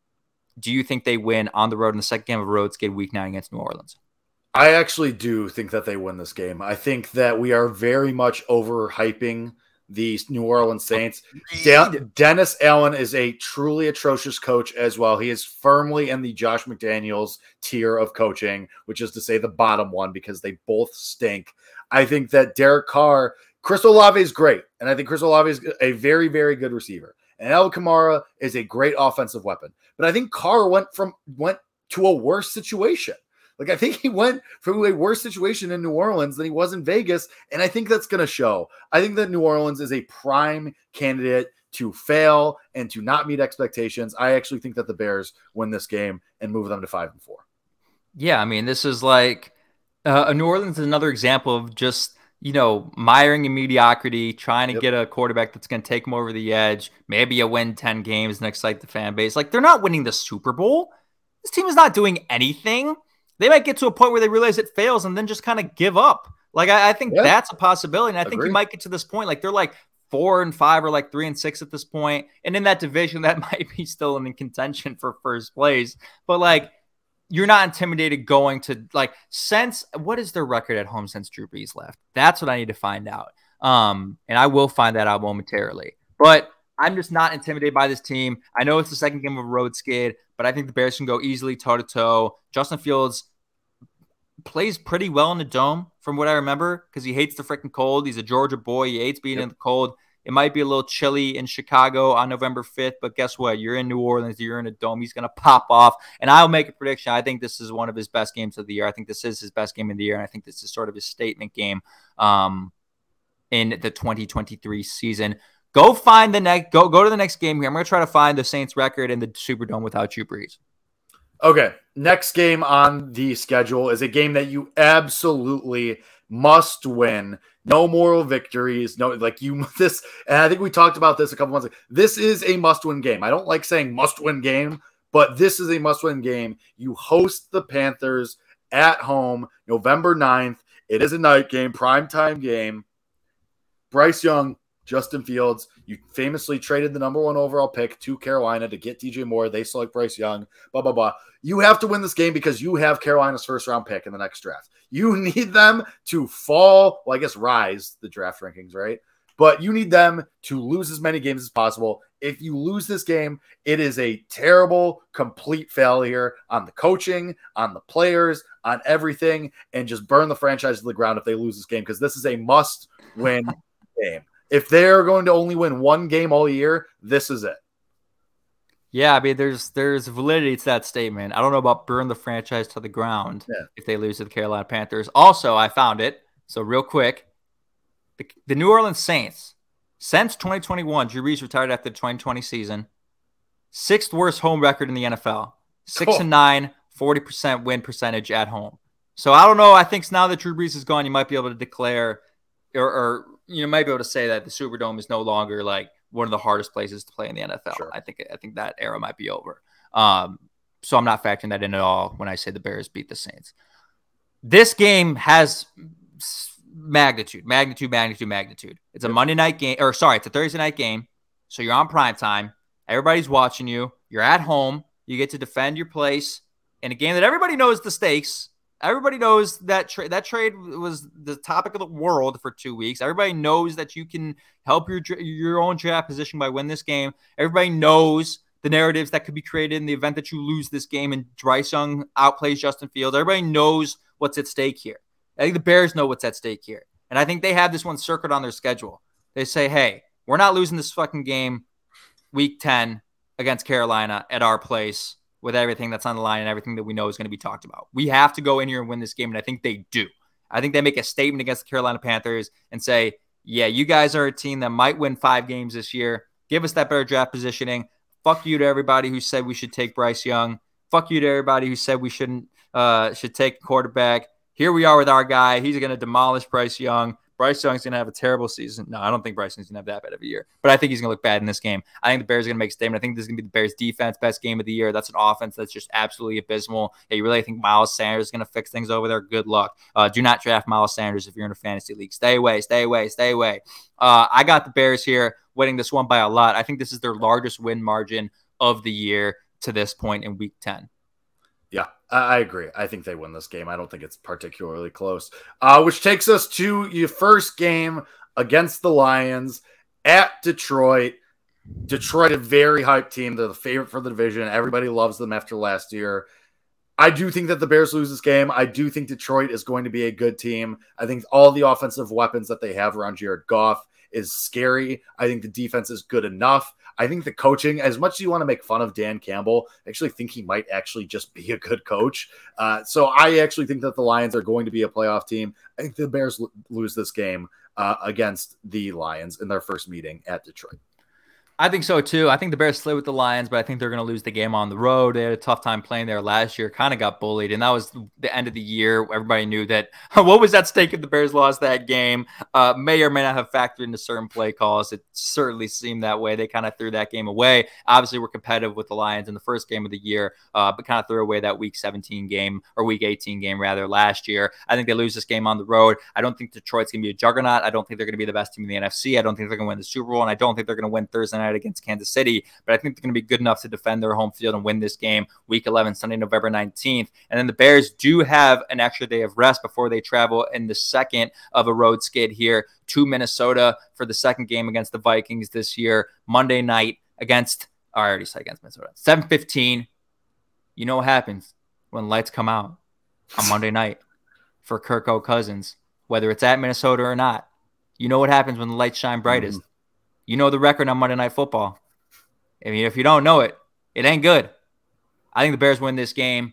Do you think they win on the road in the second game of a road skate week 9 against New Orleans? I actually do think that they win this game. I think that we are very much overhyping the New Orleans Saints. Dennis Allen is a truly atrocious coach as well. He is firmly in the Josh McDaniels tier of coaching, which is to say the bottom one, because they both stink. I think that Derek Carr, Chris Olave is great, and I think Chris Olave is a very, very good receiver. And Alvin Kamara is a great offensive weapon. But I think Carr went to a worse situation. Like, I think he went from a worse situation in New Orleans than he was in Vegas, and I think that's going to show. I think that New Orleans is a prime candidate to fail and to not meet expectations. I actually think that the Bears win this game and move them to 5-4. Yeah, I mean, this is like New Orleans is another example of just, miring in mediocrity, trying to get a quarterback that's going to take them over the edge. Maybe you win 10 games and excite the fan base. Like, they're not winning the Super Bowl. This team is not doing anything. They might get to a point where they realize it fails and then just kind of give up. Like, I think that's a possibility. And I think you might get to this point. Like, they're like 4-5 or like 3-6 at this point. And in that division, that might be still in contention for first place. But, like, you're not intimidated going to, like, what is their record at home since Drew Brees left? That's what I need to find out. And I will find that out momentarily. But I'm just not intimidated by this team. I know it's the second game of a road skid, but I think the Bears can go easily toe-to-toe. Justin Fields plays pretty well in the dome from what I remember because he hates the freaking cold. He's a Georgia boy. He hates being in the cold. It might be a little chilly in Chicago on November 5th, but guess what? You're in New Orleans. You're in a dome. He's going to pop off. And I'll make a prediction. I think this is one of his best games of the year. I think this is his best game of the year, and I think this is sort of his statement game in the 2023 season. Go find the next. Go to the next game here. I'm going to try to find the Saints record in the Superdome without Drew Brees. Okay, next game on the schedule is a game that you absolutely must win. No moral victories. No, like this. And I think we talked about this a couple months ago. This is a must-win game. I don't like saying must-win game, but this is a must-win game. You host the Panthers at home, November 9th. It is a night game, primetime game. Bryce Young, Justin Fields, you famously traded the number 1 overall pick to Carolina to get DJ Moore. They select Bryce Young, blah, blah, blah. You have to win this game because you have Carolina's first-round pick in the next draft. You need them to fall, well, I guess rise the draft rankings, right? But you need them to lose as many games as possible. If you lose this game, it is a terrible, complete failure on the coaching, on the players, on everything, and just burn the franchise to the ground if they lose this game because this is a must-win game. If they're going to only win one game all year, this is it. Yeah, I mean, there's validity to that statement. I don't know about burn the franchise to the ground if they lose to the Carolina Panthers. Also, I found it. So real quick, the New Orleans Saints, since 2021, Drew Brees retired after the 2020 season, 6th worst home record in the NFL. 6-9, 40% win percentage at home. So I don't know. I think now that Drew Brees is gone, you might be able to declare or you might be able to say that the Superdome is no longer like one of the hardest places to play in the NFL. Sure. I think that era might be over. So I'm not factoring that in at all when I say the Bears beat the Saints. This game has magnitude. It's a Monday night game, it's a Thursday night game. So you're on prime time. Everybody's watching you. You're at home. You get to defend your place in a game that everybody knows the stakes. Everybody knows that that trade was the topic of the world for 2 weeks. Everybody knows that you can help your own draft position by winning this game. Everybody knows the narratives that could be created in the event that you lose this game and Bryce Young outplays Justin Fields. Everybody knows what's at stake here. I think the Bears know what's at stake here. And I think they have this one circled on their schedule. They say, hey, we're not losing this fucking game week 10 against Carolina at our place with everything that's on the line and everything that we know is going to be talked about. We have to go in here and win this game, and I think they do. I think they make a statement against the Carolina Panthers and say, yeah, you guys are a team that might win 5 games this year. Give us that better draft positioning. Fuck you to everybody who said we should take Bryce Young. Fuck you to everybody who said we should take a quarterback. Here we are with our guy. He's going to demolish Bryce Young. Bryce Young's going to have a terrible season. No, I don't think Bryce Young's going to have that bad of a year. But I think he's going to look bad in this game. I think the Bears are going to make a statement. I think this is going to be the Bears' defense best game of the year. That's an offense that's just absolutely abysmal. Yeah, you really think Miles Sanders is going to fix things over there? Good luck. Do not draft Miles Sanders if you're in a fantasy league. Stay away. I got the Bears here winning this one by a lot. I think this is their largest win margin of the year to this point in week 10. Yeah, I agree. I think they win this game. I don't think it's particularly close. Which takes us to your first game against the Lions at Detroit. Detroit, a very hyped team. They're the favorite for the division. Everybody loves them after last year. I do think that the Bears lose this game. I do think Detroit is going to be a good team. I think all the offensive weapons that they have around Jared Goff is scary. I think the defense is good enough. I think the coaching, as much as you want to make fun of Dan Campbell, I actually think he might actually just be a good coach. So I actually think that the Lions are going to be a playoff team. I think the Bears lose this game against the Lions in their first meeting at Detroit. I think so, too. I think the Bears slid with the Lions, but I think they're going to lose the game on the road. They had a tough time playing there last year, kind of got bullied, and that was the end of the year. Everybody knew that what was at stake if the Bears lost that game may or may not have factored into certain play calls. It certainly seemed that way. They kind of threw that game away. Obviously, we're competitive with the Lions in the first game of the year, but kind of threw away that Week 17 game, or Week 18 game, rather, last year. I think they lose this game on the road. I don't think Detroit's going to be a juggernaut. I don't think they're going to be the best team in the NFC. I don't think they're going to win the Super Bowl, and I don't think they're going to win Thursday night against Kansas City, but I think they're going to be good enough to defend their home field and win this game week 11, Sunday, November 19th. And then the Bears do have an extra day of rest before they travel in the second of a road skid here to Minnesota for the second game against the Vikings this year, Monday night against Minnesota, 7:15. You know what happens when lights come out on Monday night for Kirk Cousins, whether it's at Minnesota or not. You know what happens when the lights shine brightest. You know the record on Monday Night Football. I mean, if you don't know it, it ain't good. I think the Bears win this game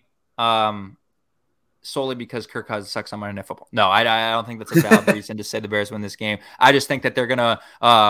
solely because Kirk Cousins sucks on Monday Night Football. No, I don't think that's a valid reason to say the Bears win this game. I just think that they're going to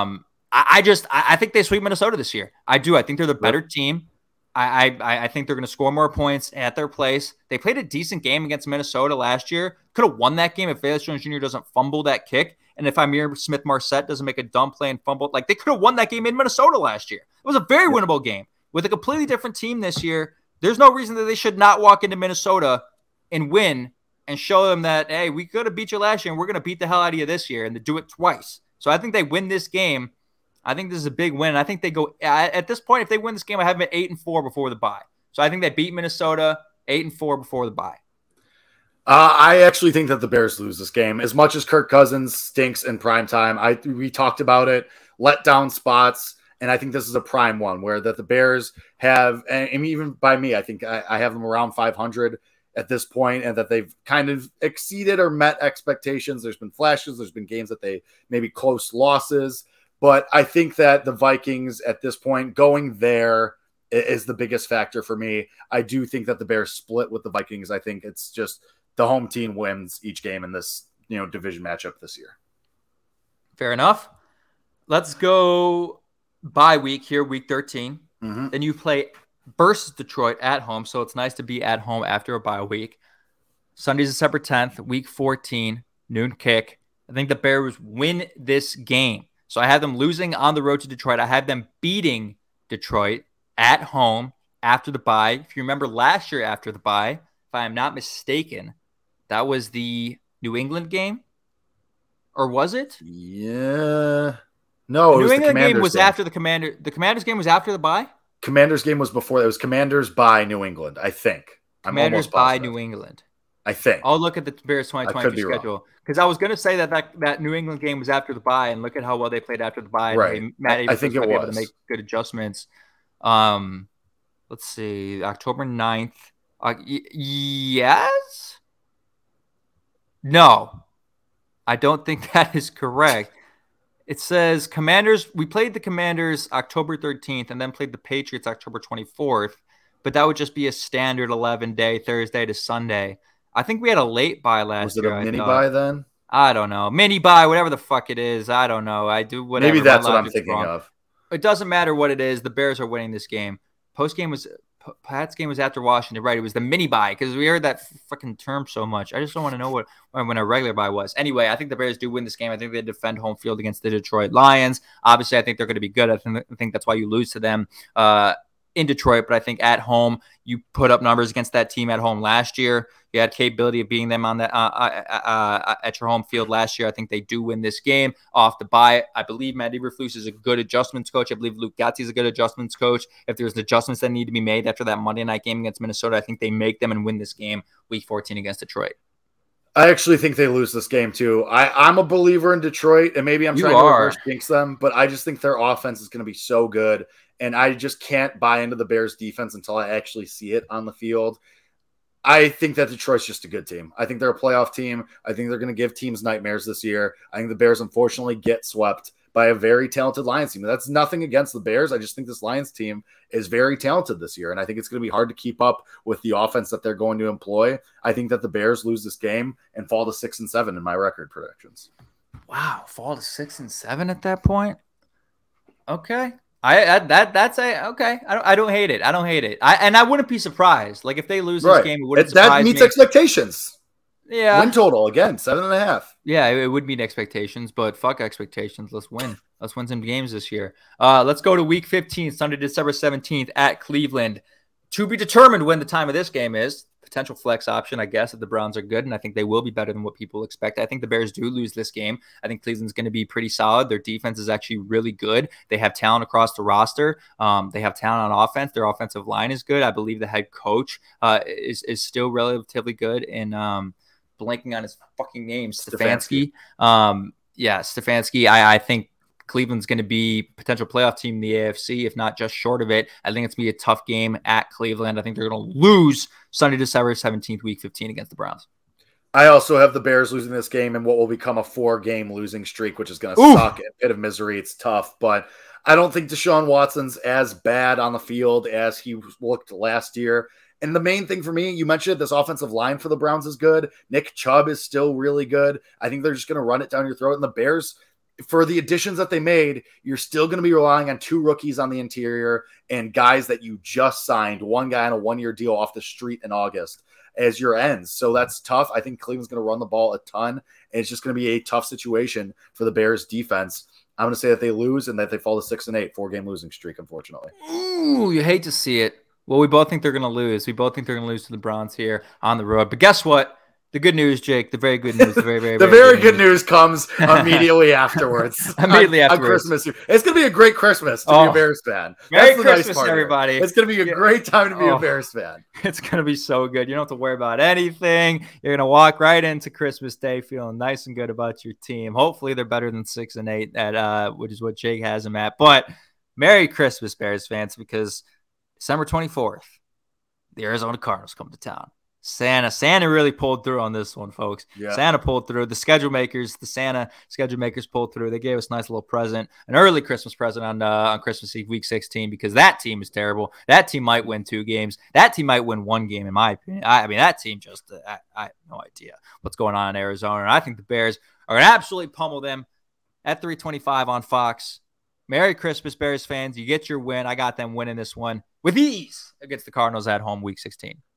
I think they sweep Minnesota this year. I do. I think they're the better team. I think they're going to score more points at their place. They played a decent game against Minnesota last year. Could have won that game if Velus Jones Jr. doesn't fumble that kick. And if Ihmir Smith-Marsette doesn't make a dumb play and fumble, like they could have won that game in Minnesota last year. It was a very winnable game. With a completely different team this year, there's no reason that they should not walk into Minnesota and win and show them that, hey, we could have beat you last year and we're going to beat the hell out of you this year and to do it twice. So I think they win this game. I think this is a big win. I think they go at this point, if they win this game, I have them at 8-4 before the bye. So I think they beat Minnesota 8-4 before the bye. I actually think that the Bears lose this game. As much as Kirk Cousins stinks in prime time, we talked about it, let down spots, and I think this is a prime one where that the Bears have, and even by me, I think I have them around 500 at this point, and that they've kind of exceeded or met expectations. There's been flashes, there's been games that they maybe close losses, but I think that the Vikings at this point going there is the biggest factor for me. I do think that the Bears split with the Vikings. I think it's just the home team wins each game in this, division matchup this year. Fair enough. Let's go bye week here, week 13. Mm-hmm. Then you play versus Detroit at home, so it's nice to be at home after a bye week. Sunday's December 10th, week 14, noon kick. I think the Bears win this game. So I had them losing on the road to Detroit. I had them beating Detroit at home after the bye. If you remember last year after the bye, if I am not mistaken, that was the New England game. Or was it? Yeah. No, New England game was game. after the Commander. The Commanders game was after the bye? Commanders game was before. It was Commanders by New England, I think. Commanders by New England. I think. I'll look at the Bears 2022 schedule because I was going to say that New England game was after the bye, and look at how well they played after the bye. Right. I think it was able to make good adjustments. Let's see, October 9th. Yes? No, I don't think that is correct. It says Commanders. We played the Commanders October 13th and then played the Patriots October 24th, but that would just be a standard 11-day Thursday to Sunday. I think we had a late bye last year. Was it a mini bye then? I don't know. Mini bye, whatever the fuck it is. I don't know. I do whatever. Maybe that's what I'm thinking of. It doesn't matter what it is. The Bears are winning this game. Pat's game was after Washington, right? It was the mini bye because we heard that fucking term so much. I just don't want to know when a regular bye was. Anyway, I think the Bears do win this game. I think they defend home field against the Detroit Lions. Obviously, I think they're going to be good. I think that's why you lose to them in Detroit. But I think at home, you put up numbers against that team at home last year. You had capability of beating them on that at your home field last year. I think they do win this game off the bye. I believe Matt Eberflus is a good adjustments coach. I believe Luke Getsy is a good adjustments coach. If there's adjustments that need to be made after that Monday night game against Minnesota, I think they make them and win this game week 14 against Detroit. I actually think they lose this game too. I'm a believer in Detroit, and maybe I'm trying to reverse jinx them, but I just think their offense is going to be so good, and I just can't buy into the Bears defense until I actually see it on the field. I think that Detroit's just a good team. I think they're a playoff team. I think they're going to give teams nightmares this year. I think the Bears unfortunately get swept by a very talented Lions team. That's nothing against the Bears. I just think this Lions team is very talented this year, and I think it's going to be hard to keep up with the offense that they're going to employ. I think that the Bears lose this game and fall to 6-7 in my record predictions. Wow, fall to 6-7 at that point? Okay. Okay. I don't hate it. I wouldn't be surprised. Like if they lose this game, it wouldn't surprise me. That meets expectations. Yeah. Win total again, 7.5. Yeah, it would meet expectations, but fuck expectations. Let's win. Let's win some games this year. Let's go to week 15, Sunday, December 17th at Cleveland. To be determined when the time of this game is. Potential flex option, I guess, if the Browns are good, and I think they will be better than what people expect. I think the Bears do lose this game. I think Cleveland's going to be pretty solid. Their defense is actually really good. They have talent across the roster. They have talent on offense. Their offensive line is good. I believe the head coach is still relatively good. And blanking on his fucking name, Stefanski. Stefanski. I think Cleveland's going to be potential playoff team in the AFC, if not just short of it. I think it's going to be a tough game at Cleveland. I think they're going to lose Sunday, December 17th, week 15 against the Browns. I also have the Bears losing this game in what will become a 4-game losing streak, which is going to suck. A pit of misery. It's tough, but I don't think Deshaun Watson's as bad on the field as he looked last year. And the main thing for me, you mentioned this offensive line for the Browns is good. Nick Chubb is still really good. I think they're just going to run it down your throat. And the Bears, for the additions that they made, you're still going to be relying on 2 rookies on the interior and guys that you just signed, one guy on a 1-year deal off the street in August as your ends. So that's tough. I think Cleveland's going to run the ball a ton, and it's just going to be a tough situation for the Bears defense. I'm going to say that they lose and that they fall to 6-8, 4-game losing streak, unfortunately. Ooh, you hate to see it. Well, we both think they're going to lose. We both think they're going to lose to the Browns here on the road. But guess what? The good news, Jake, the very good news, the very good news comes immediately afterwards. On Christmas. It's going to be a great Christmas to be a Bears fan. Merry Christmas, everybody. It's going to be a great time to be a Bears fan. It's going to be so good. You don't have to worry about anything. You're going to walk right into Christmas Day feeling nice and good about your team. Hopefully they're better than 6-8, at which is what Jake has them at. But Merry Christmas, Bears fans, because December 24th, the Arizona Cardinals come to town. Santa really pulled through on this one, folks. Yeah. Santa pulled through. The Santa schedule makers pulled through. They gave us a nice little present, an early Christmas present on Christmas Eve, week 16, because that team is terrible. That team might win 2 games. That team might win 1 game, in my opinion. I mean, that team just, I have no idea what's going on in Arizona. And I think the Bears are going to absolutely pummel them at 3:25 on Fox. Merry Christmas, Bears fans. You get your win. I got them winning this one with ease against the Cardinals at home, week 16.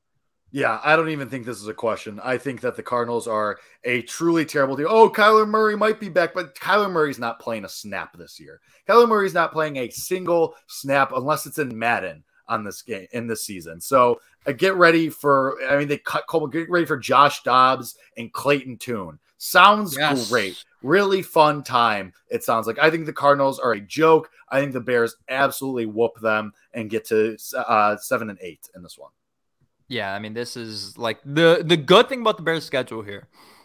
Yeah, I don't even think this is a question. I think that the Cardinals are a truly terrible team. Oh, Kyler Murray might be back, but Kyler Murray's not playing a snap this year. Kyler Murray's not playing a single snap unless it's in Madden on this game in this season. So get ready for, they cut Coleman, get ready for Josh Dobbs and Clayton Tune. Sounds great. Really fun time, it sounds like. I think the Cardinals are a joke. I think the Bears absolutely whoop them and get to 7-8 in this one. Yeah, this is like the good thing about the Bears' schedule here.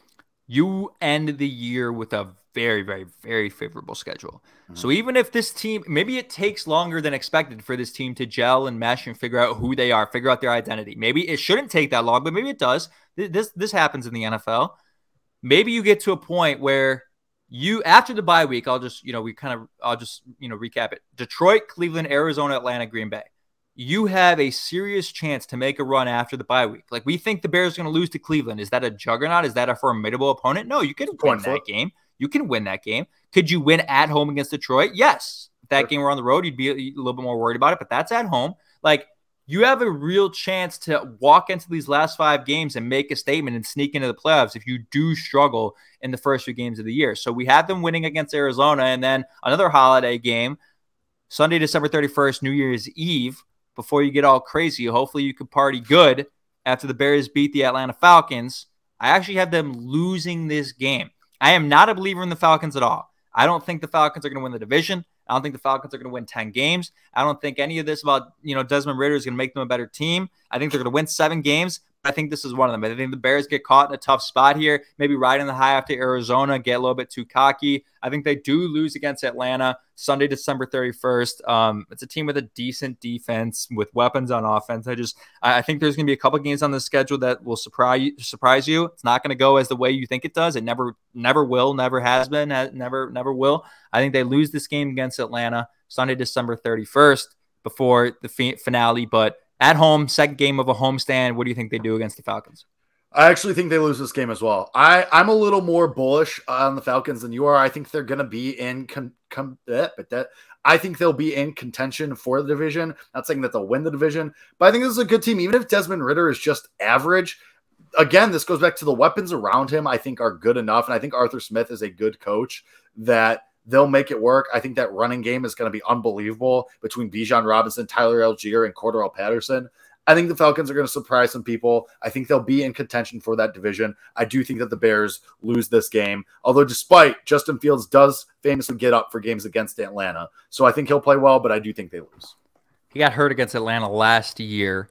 You end the year with a very, very, very favorable schedule. Mm-hmm. So even if this team, maybe it takes longer than expected for this team to gel and mesh and figure out who they are, figure out their identity. Maybe it shouldn't take that long, but maybe it does. This happens in the NFL. Maybe you get to a point where after the bye week, I'll just recap it. Detroit, Cleveland, Arizona, Atlanta, Green Bay. You have a serious chance to make a run after the bye week. Like, we think the Bears are going to lose to Cleveland. Is that a juggernaut? Is that a formidable opponent? No, you can win that game. You can win that game. Could you win at home against Detroit? Yes. If that game were on the road, you'd be a little bit more worried about it, but that's at home. Like, you have a real chance to walk into these last 5 games and make a statement and sneak into the playoffs if you do struggle in the first few games of the year. So we had them winning against Arizona, and then another holiday game, Sunday, December 31st, New Year's Eve. Before you get all crazy, hopefully you could party good after the Bears beat the Atlanta Falcons. I actually have them losing this game. I am not a believer in the Falcons at all. I don't think the Falcons are going to win the division. I don't think the Falcons are going to win 10 games. I don't think any of this about, Desmond Ridder is going to make them a better team. I think they're going to win 7 games. I think this is one of them. I think the Bears get caught in a tough spot here, maybe riding the high after Arizona, get a little bit too cocky. I think they do lose against Atlanta Sunday, December 31st. It's a team with a decent defense, with weapons on offense. I think there's going to be a couple games on the schedule that will surprise you. It's not going to go as the way you think it does. It never will, never has been, never will. I think they lose this game against Atlanta Sunday, December 31st before the finale, but at home, second game of a homestand. What do you think they do against the Falcons? I actually think they lose this game as well. I'm a little more bullish on the Falcons than you are. I think they're going to be in I think they'll be in contention for the division. Not saying that they'll win the division, but I think this is a good team. Even if Desmond Ridder is just average, again, this goes back to the weapons around him, I think, are good enough. And I think Arthur Smith is a good coach that they'll make it work. I think that running game is going to be unbelievable between Bijan Robinson, Tyler Algier, and Cordarrelle Patterson. I think the Falcons are going to surprise some people. I think they'll be in contention for that division. I do think that the Bears lose this game, although despite Justin Fields does famously get up for games against Atlanta. So I think he'll play well, but I do think they lose. He got hurt against Atlanta last year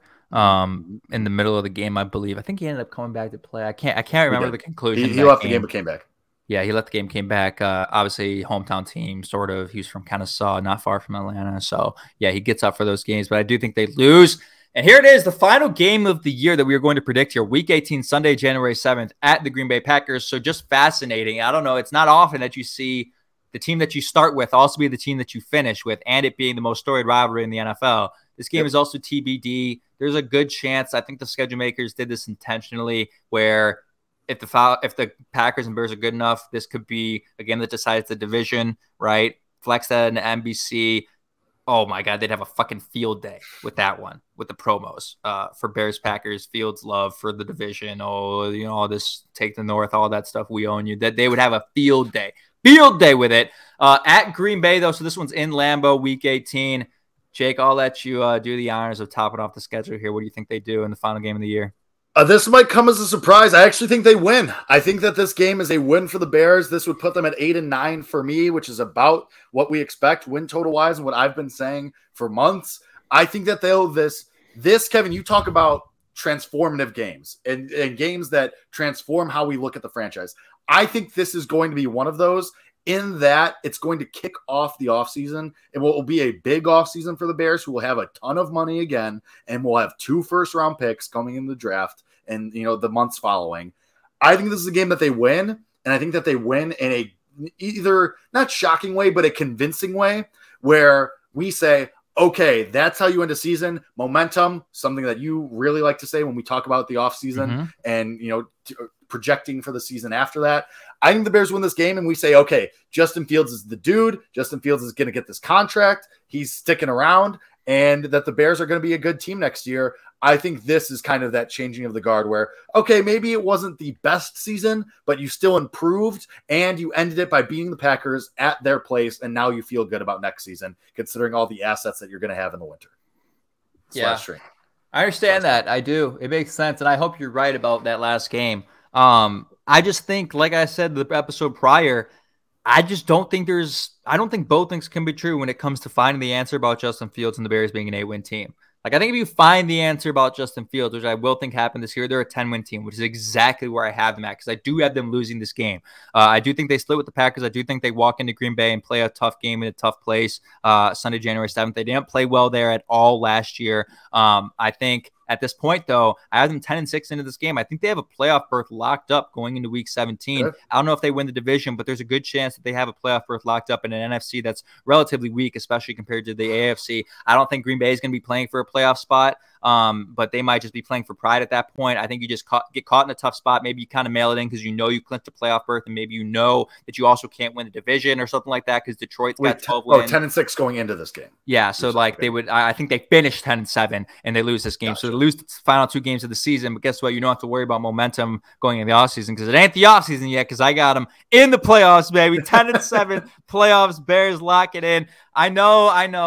in the middle of the game, I believe. I think he ended up coming back to play. I can't remember the conclusion. He left the game but came back. Yeah, he left the game, came back. Obviously, hometown team, sort of. He's from Kennesaw, not far from Atlanta. So, yeah, he gets up for those games. But I do think they lose. And here it is, the final game of the year that we are going to predict here. Week 18, Sunday, January 7th at the Green Bay Packers. So just fascinating. I don't know. It's not often that you see the team that you start with also be the team that you finish with, and it being the most storied rivalry in the NFL. This game is also TBD. There's a good chance. I think the schedule makers did this intentionally, where if the Packers and Bears are good enough, this could be a game that decides the division, right? Flex that in NBC. Oh my God, they'd have a fucking field day with that one, with the promos for Bears, Packers, Fields love for the division. Oh, all this take the North, all that stuff. We own you. That they would have a field day with it at Green Bay though. So this one's in Lambeau, Week 18. Jake, I'll let you do the honors of topping off the schedule here. What do you think they do in the final game of the year? This might come as a surprise. I actually think they win. I think that this game is a win for the Bears. This would put them at 8-9 for me, which is about what we expect win total wise and what I've been saying for months. I think that they'll this Kevin, you talk about transformative games and games that transform how we look at the franchise. I think this is going to be one of those, in that it's going to kick off the offseason. It will be a big offseason for the Bears, who will have a ton of money again, and will have 2 first-round picks coming in the draft and the months following. I think this is a game that they win, and I think that they win in a either not shocking way, but a convincing way, where we say, okay, that's how you end a season. Momentum, something that you really like to say when we talk about the offseason and projecting for the season after that. I think the Bears win this game, and we say, okay, Justin Fields is the dude. Justin Fields is going to get this contract. He's sticking around. and that the Bears are going to be a good team next year. I think this is kind of that changing of the guard where, okay, maybe it wasn't the best season, but you still improved and you ended it by beating the Packers at their place. And now you feel good about next season, considering all the assets that you're going to have in the winter. Yeah, I understand that. I do. It makes sense. And I hope you're right about that last game. I just think, like I said, the episode prior, I don't think both things can be true when it comes to finding the answer about Justin Fields and the Bears being an 8-win team. Like, I think if you find the answer about Justin Fields, which I will think happened this year, they're a 10-win team, which is exactly where I have them at, because I do have them losing this game. I do think they split with the Packers. I do think they walk into Green Bay and play a tough game in a tough place Sunday, January 7th. They didn't play well there at all last year. I think at this point, though, I have them 10-6 into this game. I think they have a playoff berth locked up going into Week 17. Good. I don't know if they win the division, but there's a good chance that they have a playoff berth locked up in an NFC that's relatively weak, especially compared to the AFC. I don't think Green Bay is going to be playing for a playoff spot. But they might just be playing for pride at that point. I think you just get caught in a tough spot. Maybe you kind of mail it in because you know you clinched a playoff berth, and maybe you know that you also can't win the division or something like that because Detroit's got 12 wins. 10-6 going into this game. Yeah, so like they would. I think they finished 10-7 and they lose this game. Gotcha. So they lose the final 2 games of the season. But guess what? You don't have to worry about momentum going in the offseason because it ain't the offseason yet because I got them in the playoffs, baby. 10-7 playoffs. Bears lock it in. I know.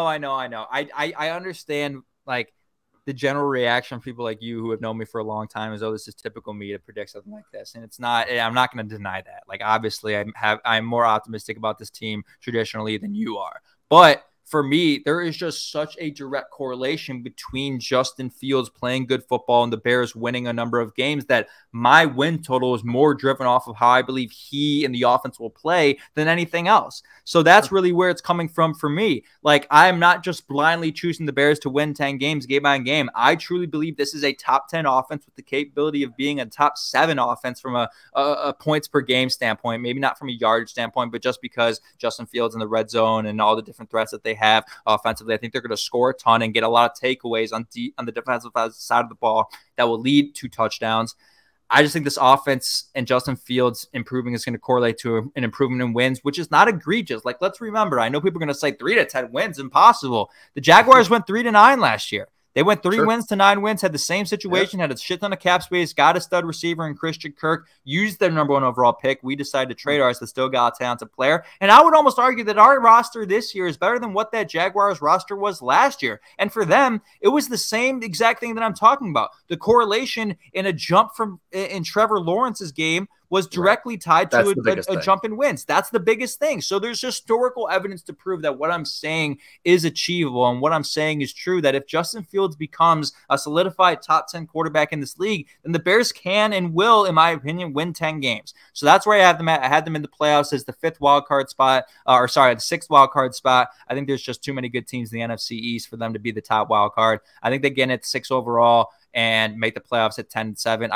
I understand like the general reaction from people like you who have known me for a long time is, oh, this is typical me to predict something like this. And it's not, I'm not going to deny that. Like, obviously I'm more optimistic about this team traditionally than you are. But for me, there is just such a direct correlation between Justin Fields playing good football and the Bears winning a number of games that my win total is more driven off of how I believe he and the offense will play than anything else. So that's really where it's coming from for me. Like, I'm not just blindly choosing the Bears to win 10 games game by game. I truly believe this is a top 10 offense with the capability of being a top 7 offense from a points per game standpoint, maybe not from a yardage standpoint, but just because Justin Fields in the red zone and all the different threats that they have offensively. I think they're going to score a ton and get a lot of takeaways on the defensive side of the ball that will lead to touchdowns. I just think this offense and Justin Fields improving is going to correlate to an improvement in wins, which is not egregious. Like, let's remember, I know people are going to say 3-10 wins, impossible. The Jaguars went 3-9 last year. They went 3 wins to 9 wins, had the same situation, had a shit ton of cap space, got a stud receiver in Christian Kirk, used their number 1 overall pick. We decided to trade ours, but still got a talented player. And I would almost argue that our roster this year is better than what that Jaguars roster was last year. And for them, it was the same exact thing that I'm talking about. The correlation in a jump in Trevor Lawrence's game was directly tied to a jump in wins. That's the biggest thing. So there's historical evidence to prove that what I'm saying is achievable and what I'm saying is true, that if Justin Fields becomes a solidified top 10 quarterback in this league, then the Bears can and will, in my opinion, win 10 games. So that's where I have them at. I had them in the playoffs as the 5th wildcard spot, the 6th wildcard spot. I think there's just too many good teams in the NFC East for them to be the top wildcard. I think they get at 6 overall and make the playoffs at 10-7.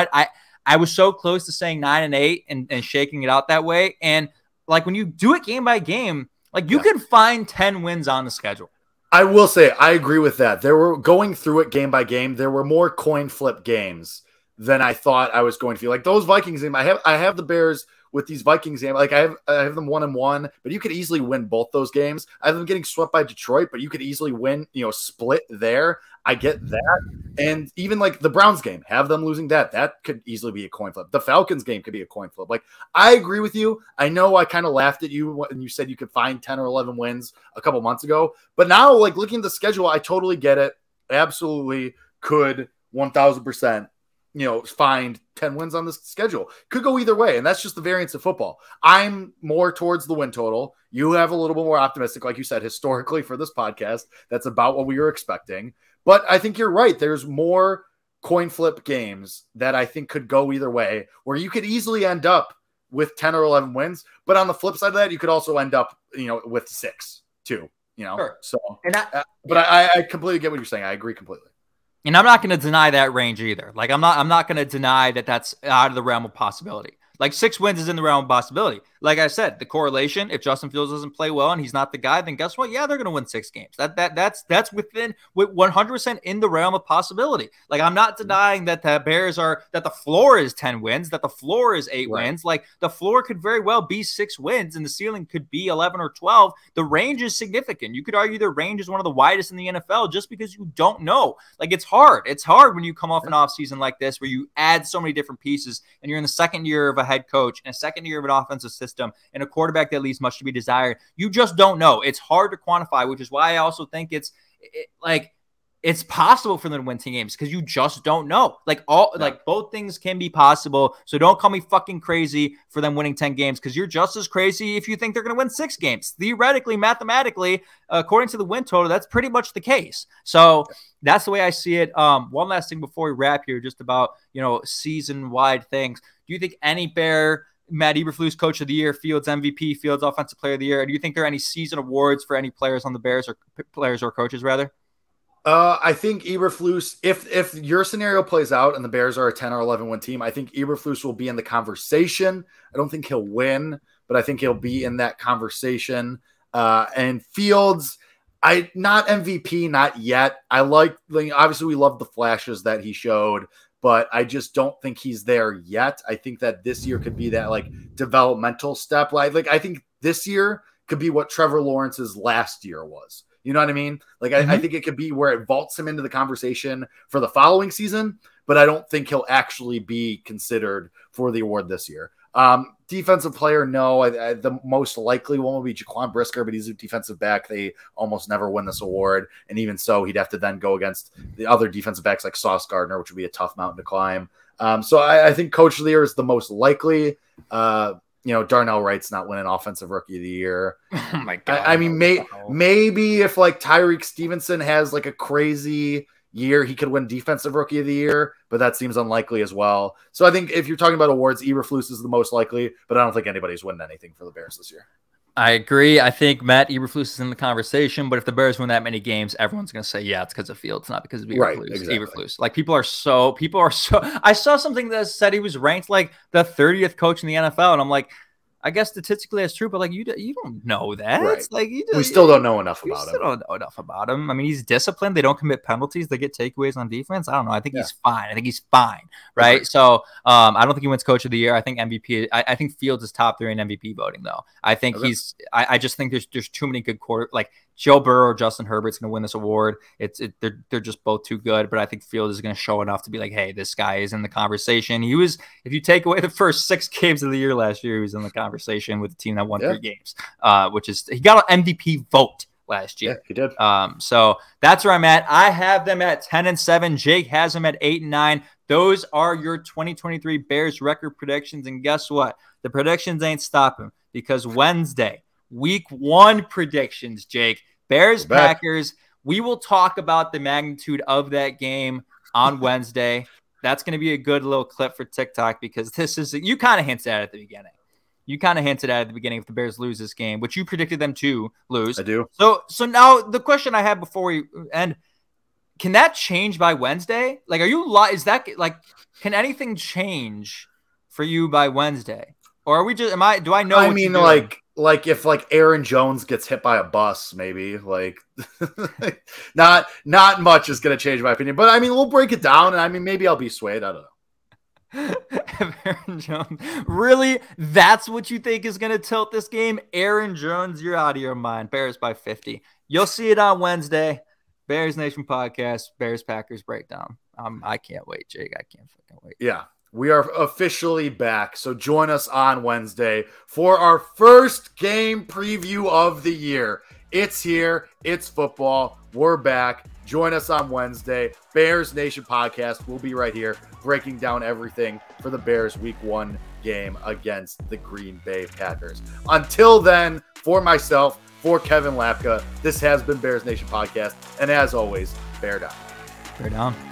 I was so close to saying 9-8 and shaking it out that way. And like when you do it game by game, like you can find 10 wins on the schedule. I will say, I agree with that. There were going through it game by game. There were more coin flip games than I thought I was going to feel. Like those Vikings game, I have the Bears with these Vikings games. Like I have them 1-1, but you could easily win both those games. I have them getting swept by Detroit, but you could easily win, split there. I get that. And even like the Browns game, have them losing that. That could easily be a coin flip. The Falcons game could be a coin flip. Like, I agree with you. I know I kind of laughed at you when you said you could find 10 or 11 wins a couple months ago. But now, like, looking at the schedule, I totally get it. Absolutely could 1,000%, find 10 wins on this schedule. Could go either way, and that's just the variance of football. I'm more towards the win total. You have a little bit more optimistic, like you said, historically for this podcast. That's about what we were expecting. But I think you're right. There's more coin flip games that I think could go either way, where you could easily end up with 10 or 11 wins. But on the flip side of that, you could also end up, with 6 too. Sure. So, I completely get what you're saying. I agree completely. And I'm not going to deny that range either. Like I'm not going to deny that that's out of the realm of possibility. Like 6 wins is in the realm of possibility. Like I said, the correlation, if Justin Fields doesn't play well and he's not the guy, then guess what? Yeah, they're going to win 6 games. That's within 100% in the realm of possibility. Like I'm not denying that the Bears that the floor is 10 wins, that the floor is 8 wins. Like the floor could very well be 6 wins and the ceiling could be 11 or 12. The range is significant. You could argue the range is one of the widest in the NFL just because you don't know. Like it's hard. It's hard when you come off an offseason like this where you add so many different pieces and you're in the second year of a head coach and a second year of an offensive system and a quarterback that leaves much to be desired. You just don't know. It's hard to quantify, which is why I also think it's possible for them to win 10 games because you just don't know. Like both things can be possible. So don't call me fucking crazy for them winning 10 games because you're just as crazy if you think they're going to win 6 games. Theoretically, mathematically, according to the win total, that's pretty much the case. So that's the way I see it. One last thing before we wrap here, just about, season-wide things. Do you think any Bear, Matt Eberflus, Coach of the Year, Fields MVP, Fields Offensive Player of the Year, do you think there are any season awards for any players on the Bears or players or coaches rather? I think Eberflus, if your scenario plays out and the Bears are a 10 or 11 win team, I think Eberflus will be in the conversation. I don't think he'll win, but I think he'll be in that conversation. And Fields, not MVP, not yet. Obviously we love the flashes that he showed, but I just don't think he's there yet. I think that this year could be that developmental step. I think this year could be what Trevor Lawrence's last year was. You know what I mean? I think it could be where it vaults him into the conversation for the following season, but I don't think he'll actually be considered for the award this year. Defensive player, no. The most likely one will be Jaquan Brisker, but he's a defensive back. They almost never win this award. And even so, he'd have to then go against the other defensive backs like Sauce Gardner, which would be a tough mountain to climb. So I think Coach of the Year is the most likely. Darnell Wright's not winning Offensive Rookie of the Year. Oh my God. I mean, maybe if Tyreek Stevenson has a crazy year, he could win Defensive Rookie of the Year, but that seems unlikely as well. So I think if you're talking about awards, Eberflus is the most likely, but I don't think anybody's winning anything for the Bears this year. I agree. I think Matt Eberflus is in the conversation, but if the Bears win that many games, everyone's going to say, yeah, it's because of Fields, not because of Eberflus. Right, exactly. Eberflus. People are so. I saw something that said he was ranked the 30th coach in the NFL, and I'm like, I guess statistically that's true, but you don't know that. Right. We still don't know enough about him. Still don't know enough about him. I mean, he's disciplined. They don't commit penalties. They get takeaways on defense. I don't know. I think he's fine. Right? Okay. So I don't think he wins Coach of the Year. I think MVP. I think Fields is top 3 in MVP voting, though. I think he's. I just think there's too many good Joe Burrow or Justin Herbert's going to win this award. They're just both too good, but I think Fields is going to show enough to be like, hey, this guy is in the conversation. He was, if you take away the first 6 games of the year last year, he was in the conversation with the team that won 3 games, which is, he got an MVP vote last year. Yeah, he did. So that's where I'm at. I have them at 10-7. Jake has them at 8-9. Those are your 2023 Bears record predictions. And guess what? The predictions ain't stopping because Wednesday, Week 1 predictions, Jake. Bears, Packers. We will talk about the magnitude of that game on Wednesday. That's going to be a good little clip for TikTok because you kind of hinted at it at the beginning. If the Bears lose this game, which you predicted them to lose. I do. So now the question I have before we end, can that change by Wednesday? Can anything change for you by Wednesday? Or are we just, do I know? I mean, if Aaron Jones gets hit by a bus, maybe not much is going to change my opinion, but I mean, we'll break it down and maybe I'll be swayed. I don't know. Aaron Jones, really? That's what you think is going to tilt this game? Aaron Jones, you're out of your mind. Bears by 50. You'll see it on Wednesday. Bears Nation podcast, Bears Packers breakdown. I can't wait, Jake. I can't fucking wait. Yeah. We are officially back, so join us on Wednesday for our first game preview of the year. It's here. It's football. We're back. Join us on Wednesday. Bears Nation podcast. We'll be right here breaking down everything for the Bears Week 1 game against the Green Bay Packers. Until then, for myself, for Kevin Lapka, this has been Bears Nation podcast, and as always, bear down. Bear down.